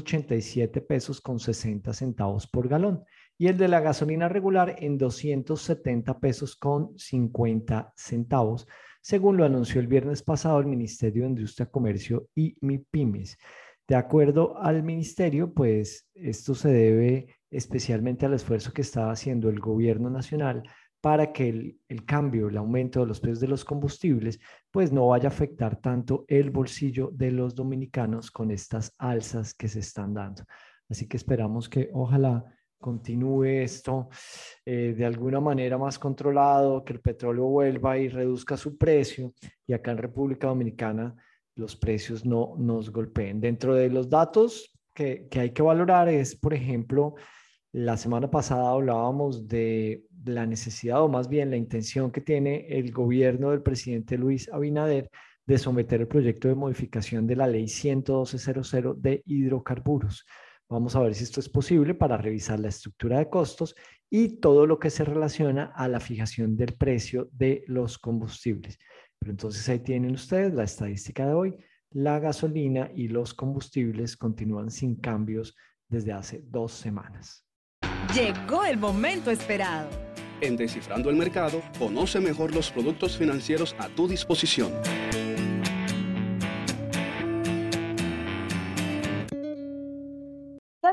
287 pesos con 60 centavos por galón y el de la gasolina regular en 270 pesos con 50 centavos, según lo anunció el viernes pasado el Ministerio de Industria, Comercio y MIPYMES. De acuerdo al ministerio, pues esto se debe especialmente al esfuerzo que está haciendo el gobierno nacional para que el cambio, el aumento de los precios de los combustibles, pues no vaya a afectar tanto el bolsillo de los dominicanos con estas alzas que se están dando. Así que esperamos que ojalá continúe esto de alguna manera más controlado, que el petróleo vuelva y reduzca su precio y acá en República Dominicana los precios no nos golpeen. Dentro de los datos que hay que valorar es, por ejemplo, la semana pasada hablábamos de la necesidad o más bien la intención que tiene el gobierno del presidente Luis Abinader de someter el proyecto de modificación de la ley 112.00 de hidrocarburos. Vamos a ver si esto es posible para revisar la estructura de costos y todo lo que se relaciona a la fijación del precio de los combustibles. Pero entonces ahí tienen ustedes la estadística de hoy. La gasolina y los combustibles continúan sin cambios desde hace 2 semanas. Llegó el momento esperado. En Descifrando el Mercado, conoce mejor los productos financieros a tu disposición.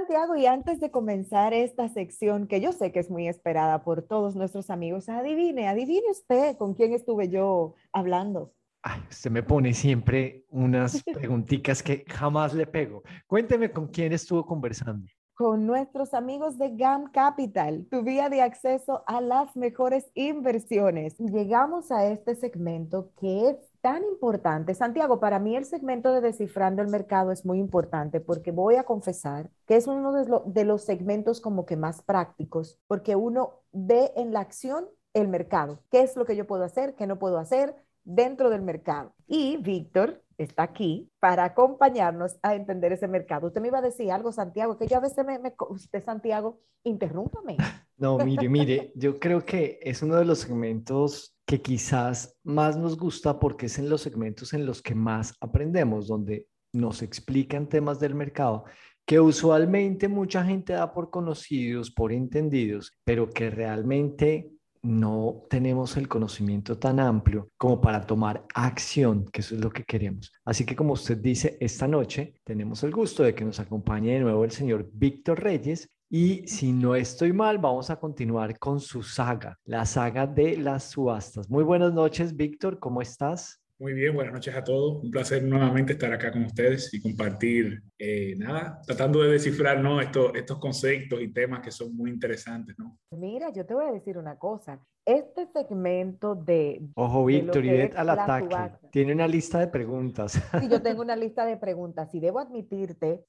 Santiago, y antes de comenzar esta sección, que yo sé que es muy esperada por todos nuestros amigos, adivine usted con quién estuve yo hablando. Ay, usted me pone siempre unas preguntitas que jamás le pego. Cuénteme con quién estuvo conversando. Con nuestros amigos de GAM Capital, tu vía de acceso a las mejores inversiones. Llegamos a este segmento que es tan importante. Santiago, para mí el segmento de Descifrando el Mercado es muy importante porque voy a confesar que es uno de los segmentos como que más prácticos, porque uno ve en la acción el mercado. ¿Qué es lo que yo puedo hacer? ¿Qué no puedo hacer dentro del mercado? Y Víctor está aquí para acompañarnos a entender ese mercado. Usted me iba a decir algo, Santiago, que yo a veces usted, Santiago, interrúmpame. No, mire, yo creo que es uno de los segmentos que quizás más nos gusta porque es en los segmentos en los que más aprendemos, donde nos explican temas del mercado que usualmente mucha gente da por conocidos, por entendidos, pero que realmente no tenemos el conocimiento tan amplio como para tomar acción, que eso es lo que queremos. Así que como usted dice, esta noche tenemos el gusto de que nos acompañe de nuevo el señor Víctor Reyes y si no estoy mal, vamos a continuar con su saga, la saga de las subastas. Muy buenas noches, Víctor, ¿cómo estás? Muy bien, buenas noches a todos. Un placer nuevamente estar acá con ustedes y compartir, tratando de descifrar, ¿no? estos conceptos y temas que son muy interesantes, ¿no? Mira, yo te voy a decir una cosa. Este segmento de... Ojo, Víctor, y al ataque. Subasta. Tiene una lista de preguntas. Sí, yo tengo una lista de preguntas y debo admitirte,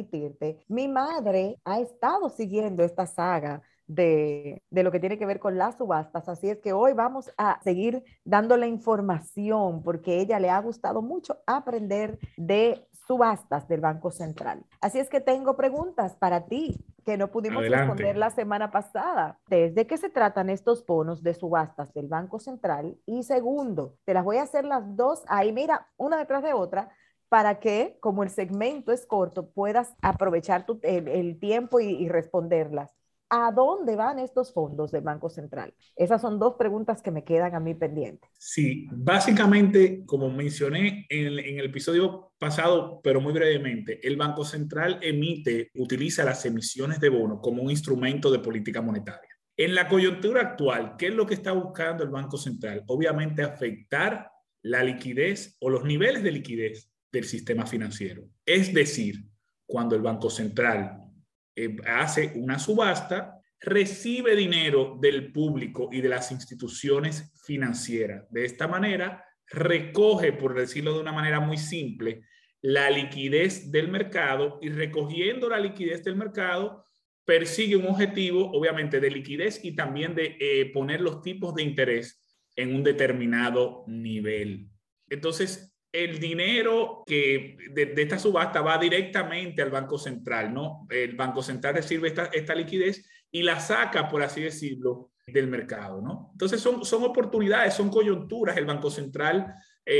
mi madre ha estado siguiendo esta saga de lo que tiene que ver con las subastas. Así es que hoy vamos a seguir dándole información porque ella le ha gustado mucho aprender de subastas del Banco Central. Así es que tengo preguntas para ti que no pudimos responder la semana pasada. ¿De qué se tratan estos bonos de subastas del Banco Central? Y segundo, te las voy a hacer las dos ahí, mira, una detrás de otra, para que, como el segmento es corto, puedas aprovechar el tiempo y responderlas. ¿A dónde van estos fondos del Banco Central? Esas son dos preguntas que me quedan a mí pendientes. Sí, básicamente, como mencioné en el episodio pasado, pero muy brevemente, el Banco Central utiliza las emisiones de bonos como un instrumento de política monetaria. En la coyuntura actual, ¿qué es lo que está buscando el Banco Central? Obviamente afectar la liquidez o los niveles de liquidez del sistema financiero. Es decir, cuando el Banco Central hace una subasta, recibe dinero del público y de las instituciones financieras. De esta manera, recoge, por decirlo de una manera muy simple, la liquidez del mercado y recogiendo la liquidez del mercado, persigue un objetivo, obviamente, de liquidez y también de poner los tipos de interés en un determinado nivel. Entonces, el dinero de esta subasta va directamente al Banco Central, ¿no? El Banco Central recibe esta liquidez y la saca, por así decirlo, del mercado, ¿no? Entonces son oportunidades, son coyunturas. El Banco Central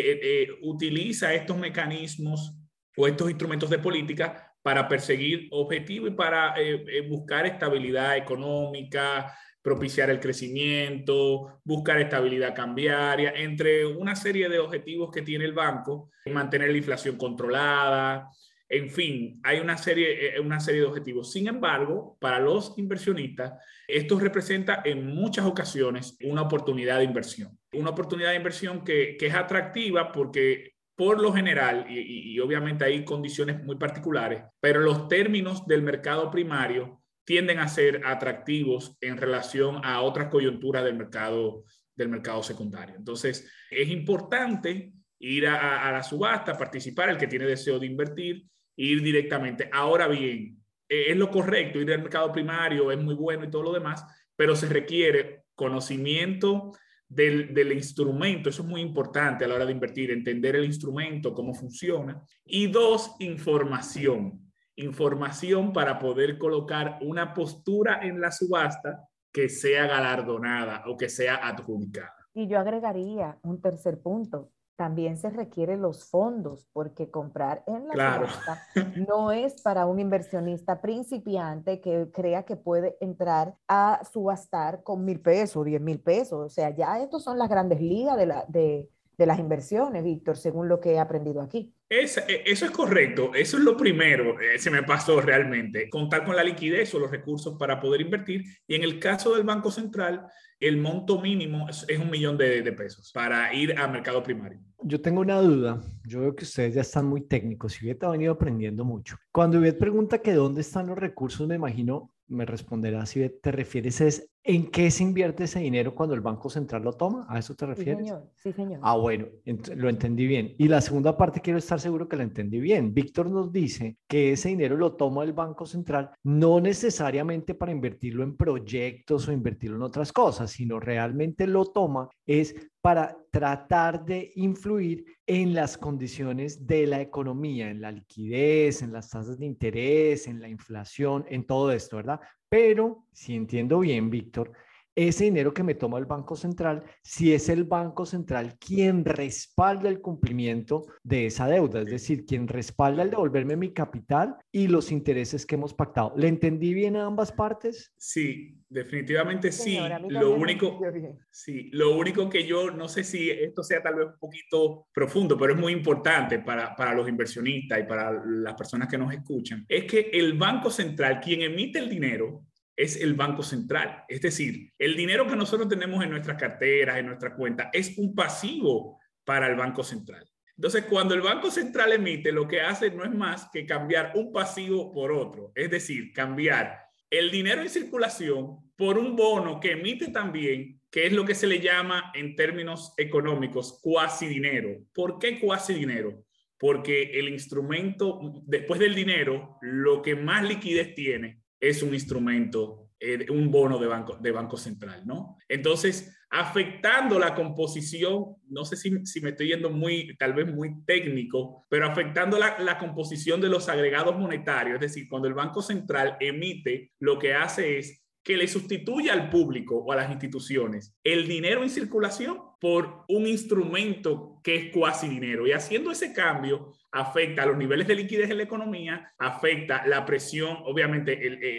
utiliza estos mecanismos o estos instrumentos de política para perseguir objetivos y para buscar estabilidad económica, propiciar el crecimiento, buscar estabilidad cambiaria, entre una serie de objetivos que tiene el banco, mantener la inflación controlada, en fin, hay una serie de objetivos. Sin embargo, para los inversionistas, esto representa en muchas ocasiones una oportunidad de inversión. Una oportunidad de inversión que es atractiva porque por lo general, y obviamente hay condiciones muy particulares, pero los términos del mercado primario tienden a ser atractivos en relación a otras coyunturas del mercado secundario. Entonces, es importante ir a la subasta, participar, el que tiene deseo de invertir, ir directamente. Ahora bien, es lo correcto, ir al mercado primario es muy bueno y todo lo demás, pero se requiere conocimiento del instrumento. Eso es muy importante a la hora de invertir, entender el instrumento, cómo funciona. Y dos, información para poder colocar una postura en la subasta que sea galardonada o que sea adjudicada. Y yo agregaría un tercer punto. También se requieren los fondos, porque comprar en la subasta no es para un inversionista principiante que crea que puede entrar a subastar con 1,000 pesos, 10,000 pesos. O sea, ya estos son las grandes ligas de las inversiones, Víctor, según lo que he aprendido aquí. Eso es correcto, eso es lo primero, se me pasó realmente, contar con la liquidez o los recursos para poder invertir, y en el caso del Banco Central, el monto mínimo es $1 millón de pesos para ir a mercado primario. Yo tengo una duda, yo veo que ustedes ya están muy técnicos, Ivette ha venido aprendiendo mucho. Cuando Ivette pregunta que dónde están los recursos, me imagino, me responderás, Ivette, ¿te refieres es en qué se invierte ese dinero cuando el Banco Central lo toma? ¿A eso te refieres? Sí, señor. Sí, señor. Ah, bueno, lo entendí bien. Y la segunda parte quiero estar seguro que la entendí bien. Víctor nos dice que ese dinero lo toma el Banco Central no necesariamente para invertirlo en proyectos o invertirlo en otras cosas, sino realmente lo toma es para tratar de influir en las condiciones de la economía, en la liquidez, en las tasas de interés, en la inflación, en todo esto, ¿verdad? Pero, si entiendo bien, Víctor, ese dinero que me toma el Banco Central, si es el Banco Central quien respalda el cumplimiento de esa deuda, es decir, quien respalda el devolverme mi capital y los intereses que hemos pactado. ¿Le entendí bien a ambas partes? Sí, definitivamente sí. Señora, Lo único que yo no sé si esto sea tal vez un poquito profundo, pero es muy importante para los inversionistas y para las personas que nos escuchan, es que el Banco Central, quien emite el dinero, es el Banco Central. Es decir, el dinero que nosotros tenemos en nuestras carteras, en nuestra cuenta, es un pasivo para el Banco Central. Entonces, cuando el Banco Central emite, lo que hace no es más que cambiar un pasivo por otro. Es decir, cambiar el dinero en circulación por un bono que emite también, que es lo que se le llama en términos económicos cuasi dinero. ¿Por qué cuasi dinero? Porque el instrumento, después del dinero, lo que más liquidez tiene es un instrumento, un bono de banco central, ¿no? Entonces, afectando la composición, no sé si me estoy yendo tal vez muy técnico, pero afectando la composición de los agregados monetarios, es decir, cuando el Banco Central emite, lo que hace es que le sustituye al público o a las instituciones el dinero en circulación por un instrumento que es cuasi dinero. Y haciendo ese cambio afecta a los niveles de liquidez en la economía, afecta la presión, obviamente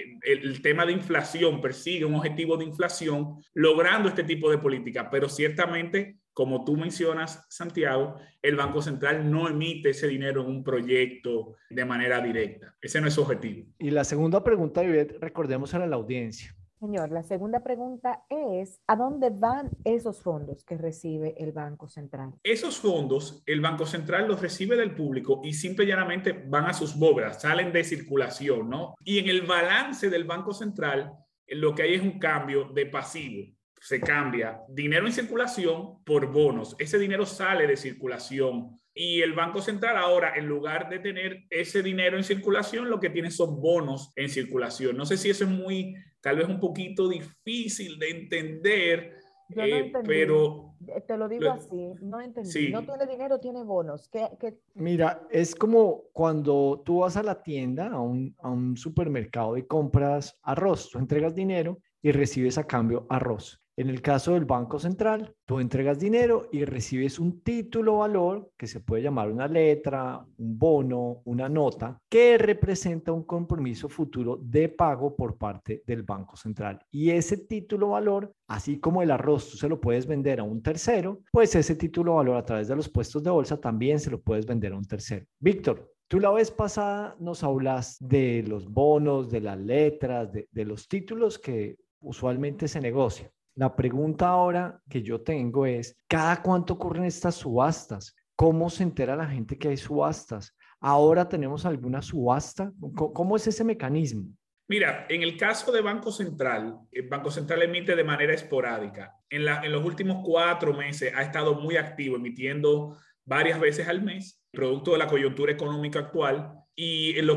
el tema de inflación persigue un objetivo de inflación logrando este tipo de política, pero ciertamente, como tú mencionas, Santiago, el Banco Central no emite ese dinero en un proyecto de manera directa. Ese no es su objetivo. Y la segunda pregunta, Ivette, recordemos a la audiencia. Señor, la segunda pregunta es, ¿a dónde van esos fondos que recibe el Banco Central? Esos fondos, el Banco Central los recibe del público y simple y llanamente van a sus bóvedas, salen de circulación, ¿no? Y en el balance del Banco Central, lo que hay es un cambio de pasivo. Se cambia dinero en circulación por bonos. Ese dinero sale de circulación. Y el Banco Central ahora, en lugar de tener ese dinero en circulación, lo que tiene son bonos en circulación. No sé si eso es tal vez un poquito difícil de entender, yo no entendí, pero te lo digo así, no entendí. Sí. No tiene dinero, tiene bonos. Mira, es como cuando tú vas a la tienda, a un supermercado y compras arroz. Tú entregas dinero y recibes a cambio arroz. En el caso del Banco Central, tú entregas dinero y recibes un título valor que se puede llamar una letra, un bono, una nota, que representa un compromiso futuro de pago por parte del Banco Central. Y ese título valor, así como el arroz, tú se lo puedes vender a un tercero, pues ese título valor a través de los puestos de bolsa también se lo puedes vender a un tercero. Víctor, tú la vez pasada nos hablas de los bonos, de las letras, de los títulos que usualmente se negocian. La pregunta ahora que yo tengo es, ¿cada cuánto ocurren estas subastas? ¿Cómo se entera la gente que hay subastas? ¿Ahora tenemos alguna subasta? ¿Cómo es ese mecanismo? Mira, en el caso de Banco Central, el Banco Central emite de manera esporádica. En los últimos 4 meses ha estado muy activo, emitiendo varias veces al mes, producto de la coyuntura económica actual. Y el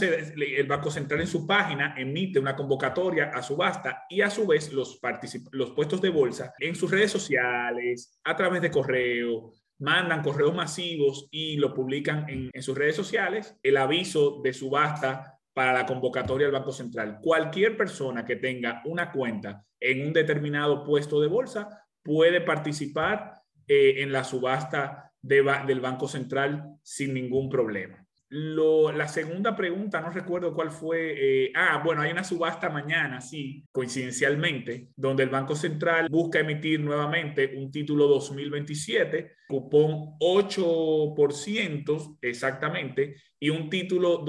Banco Central en su página emite una convocatoria a subasta y a su vez los puestos de bolsa en sus redes sociales, a través de correo, mandan correos masivos y lo publican en sus redes sociales, el aviso de subasta para la convocatoria del Banco Central. Cualquier persona que tenga una cuenta en un determinado puesto de bolsa puede participar en la subasta del Banco Central sin ningún problema. La segunda pregunta, no recuerdo cuál fue. Bueno, hay una subasta mañana, sí, coincidencialmente, donde el Banco Central busca emitir nuevamente un título 2027, cupón 8% exactamente, y un título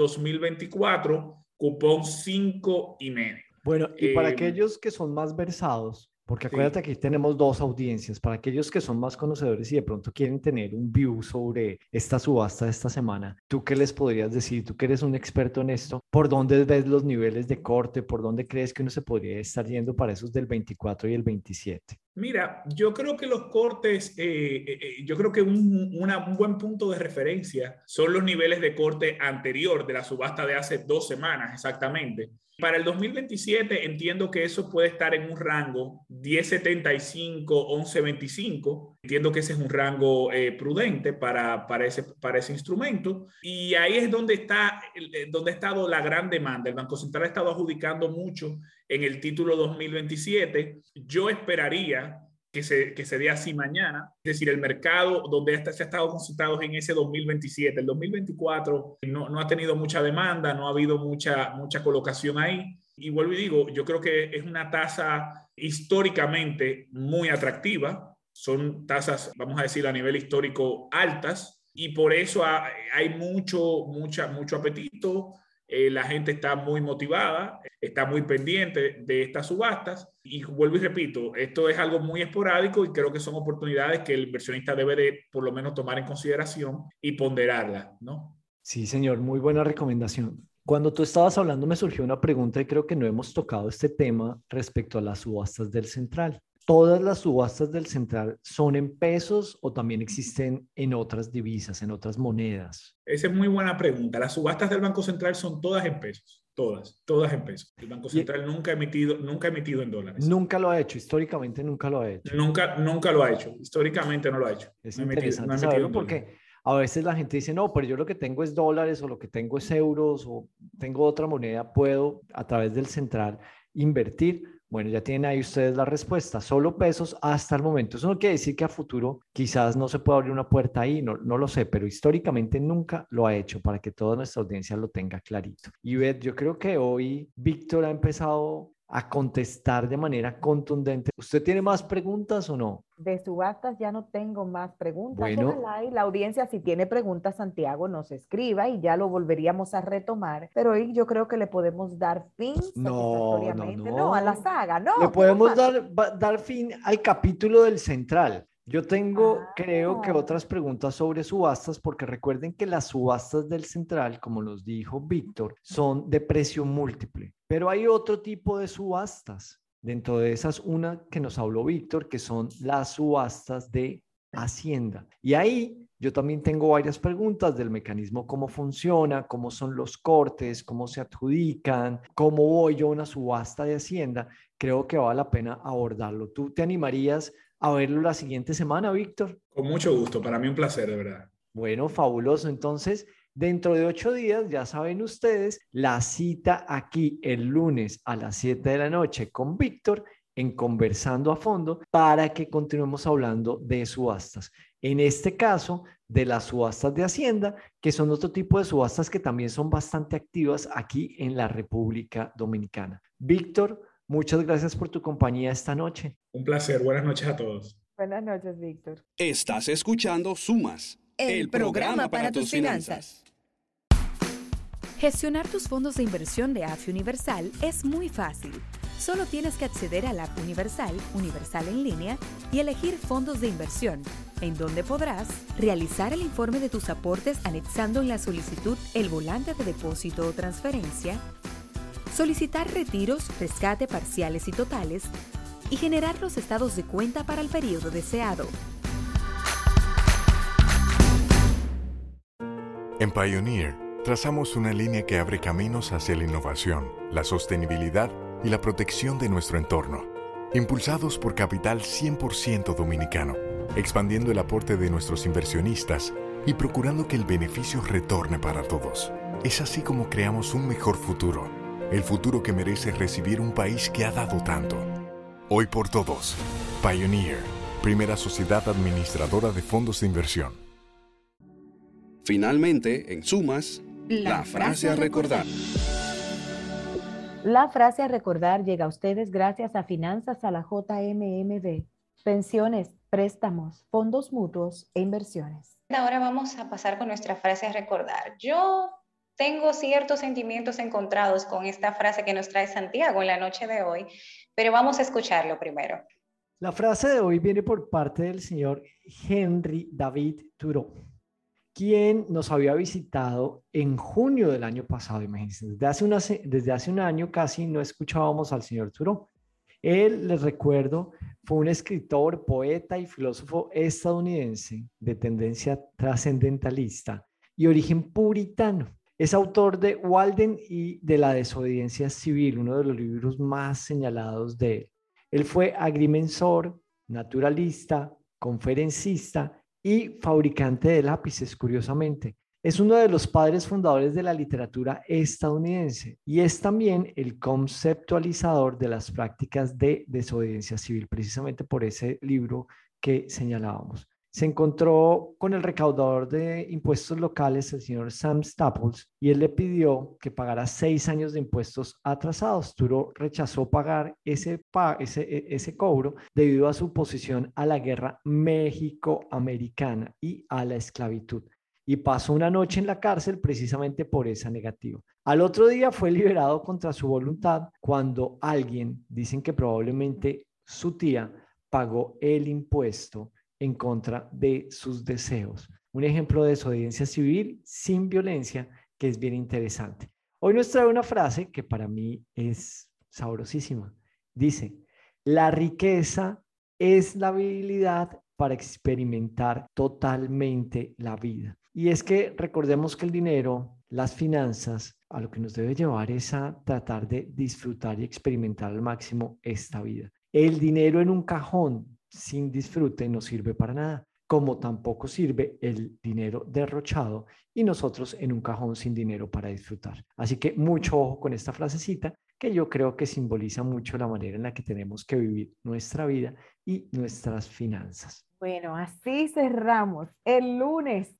2024, cupón 5,5%. Bueno, y para aquellos que son más versados, porque acuérdate que aquí tenemos dos audiencias, para aquellos que son más conocedores y de pronto quieren tener un view sobre esta subasta de esta semana, ¿tú qué les podrías decir? Tú que eres un experto en esto, ¿por dónde ves los niveles de corte? ¿Por dónde crees que uno se podría estar yendo para esos del 24 y el 27? Mira, yo creo que los cortes, yo creo que un buen punto de referencia son los niveles de corte anterior de la subasta de hace 2 semanas exactamente. Para el 2027 entiendo que eso puede estar en un rango 10.75, 11.25. Entiendo que ese es un rango prudente para ese instrumento. Y ahí es donde ha estado la gran demanda. El Banco Central ha estado adjudicando mucho en el título 2027. Yo esperaría que se dé así mañana. Es decir, el mercado donde se ha estado concentrado en ese 2027. El 2024 no ha tenido mucha demanda, no ha habido mucha colocación ahí. Y vuelvo y digo, yo creo que es una tasa históricamente muy atractiva. Son tasas, vamos a decir, a nivel histórico altas. Y por eso hay mucho apetito. La gente está muy motivada, está muy pendiente de estas subastas y vuelvo y repito, esto es algo muy esporádico y creo que son oportunidades que el inversionista debe de por lo menos tomar en consideración y ponderarlas, ¿no? Sí, señor, muy buena recomendación. Cuando tú estabas hablando me surgió una pregunta y creo que no hemos tocado este tema respecto a las subastas del Central. ¿Todas las subastas del Central son en pesos o también existen en otras divisas, en otras monedas? Esa es muy buena pregunta. Las subastas del Banco Central son todas en pesos. Todas en pesos. El Banco Central nunca ha emitido en dólares. Nunca lo ha hecho, históricamente nunca lo ha hecho. Nunca lo ha hecho, históricamente no lo ha hecho. Es interesante saberlo porque a veces la gente dice, no, pero yo lo que tengo es dólares o lo que tengo es euros o tengo otra moneda, puedo a través del Central invertir. Bueno, ya tienen ahí ustedes la respuesta, solo pesos hasta el momento. Eso no quiere decir que a futuro quizás no se pueda abrir una puerta ahí, no lo sé, pero históricamente nunca lo ha hecho para que toda nuestra audiencia lo tenga clarito. Y Beth, yo creo que hoy Víctor ha empezado a contestar de manera contundente. ¿Usted tiene más preguntas o no? De subastas ya no tengo más preguntas. Bueno. Ojalá y la audiencia, si tiene preguntas, Santiago, nos escriba y ya lo volveríamos a retomar. Pero hoy yo creo que le podemos dar fin satisfactoriamente. No, a la saga, no. Le podemos dar fin al capítulo del Central. Yo tengo, creo que otras preguntas sobre subastas, porque recuerden que las subastas del Central, como nos dijo Víctor, son de precio múltiple. Pero hay otro tipo de subastas. Dentro de esas, una que nos habló Víctor, que son las subastas de Hacienda. Y ahí yo también tengo varias preguntas del mecanismo, cómo funciona, cómo son los cortes, cómo se adjudican, cómo voy yo a una subasta de Hacienda. Creo que vale la pena abordarlo. ¿Tú te animarías a verlo la siguiente semana, Víctor? Con mucho gusto, para mí un placer, de verdad. Bueno, fabuloso. Entonces, dentro de 8 días, ya saben ustedes, la cita aquí el lunes a las 7 de la noche con Víctor en Conversando a Fondo para que continuemos hablando de subastas. En este caso, de las subastas de Hacienda, que son otro tipo de subastas que también son bastante activas aquí en la República Dominicana. Víctor, muchas gracias por tu compañía esta noche. Un placer. Buenas noches a todos. Buenas noches, Víctor. Estás escuchando Sumas, el programa para tus finanzas. Gestionar tus fondos de inversión de AFI Universal es muy fácil. Solo tienes que acceder a la app Universal en línea y elegir fondos de inversión, en donde podrás realizar el informe de tus aportes anexando en la solicitud el volante de depósito o transferencia, solicitar retiros, rescate parciales y totales y generar los estados de cuenta para el periodo deseado. En Pioneer, trazamos una línea que abre caminos hacia la innovación, la sostenibilidad y la protección de nuestro entorno, impulsados por capital 100% dominicano, expandiendo el aporte de nuestros inversionistas y procurando que el beneficio retorne para todos. Es así como creamos un mejor futuro, el futuro que merece recibir un país que ha dado tanto. Hoy por todos, Pioneer, primera sociedad administradora de fondos de inversión. Finalmente, en Sumas, La frase a recordar. La frase a recordar llega a ustedes gracias a Finanzas a la JMMB, pensiones, préstamos, fondos mutuos e inversiones. Ahora vamos a pasar con nuestra frase a recordar. Yo tengo ciertos sentimientos encontrados con esta frase que nos trae Santiago en la noche de hoy, pero vamos a escucharlo primero. La frase de hoy viene por parte del señor Henry David Thoreau, quien nos había visitado en junio del año pasado. Imagínense, desde hace un año casi no escuchábamos al señor Thoreau. Él, les recuerdo, fue un escritor, poeta y filósofo estadounidense de tendencia trascendentalista y origen puritano. Es autor de Walden y de La desobediencia civil, uno de los libros más señalados de él. Él fue agrimensor, naturalista, conferencista y fabricante de lápices, curiosamente. Es uno de los padres fundadores de la literatura estadounidense y es también el conceptualizador de las prácticas de desobediencia civil, precisamente por ese libro que señalábamos. Se encontró con el recaudador de impuestos locales, el señor Sam Staples, y él le pidió que pagara 6 años de impuestos atrasados. Thoreau rechazó pagar ese cobro debido a su oposición a la guerra México-americana y a la esclavitud. Y pasó una noche en la cárcel precisamente por esa negativa. Al otro día fue liberado contra su voluntad cuando alguien, dicen que probablemente su tía, pagó el impuesto en contra de sus deseos. Un ejemplo de desobediencia civil sin violencia que es bien interesante. Hoy nos trae una frase que para mí es sabrosísima. Dice, la riqueza es la habilidad para experimentar totalmente la vida. Y es que recordemos que el dinero, las finanzas, a lo que nos debe llevar es a tratar de disfrutar y experimentar al máximo esta vida. El dinero en un cajón sin disfrute no sirve para nada, como tampoco sirve el dinero derrochado y nosotros en un cajón sin dinero para disfrutar. Así que mucho ojo con esta frasecita que yo creo que simboliza mucho la manera en la que tenemos que vivir nuestra vida y nuestras finanzas. Bueno, así cerramos el lunes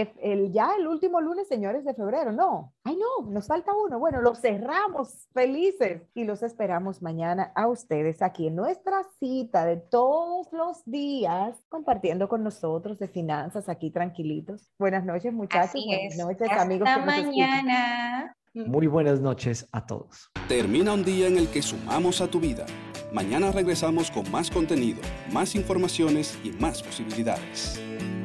ya el último lunes, señores, de febrero. No, nos falta uno. Bueno, lo cerramos felices y los esperamos mañana a ustedes aquí en nuestra cita de todos los días, compartiendo con nosotros de finanzas aquí tranquilitos. Buenas noches, muchachos. Buenas noches, amigos. Hasta mañana. Muy buenas noches a todos. Termina un día en el que sumamos a tu vida. Mañana regresamos con más contenido, más informaciones y más posibilidades.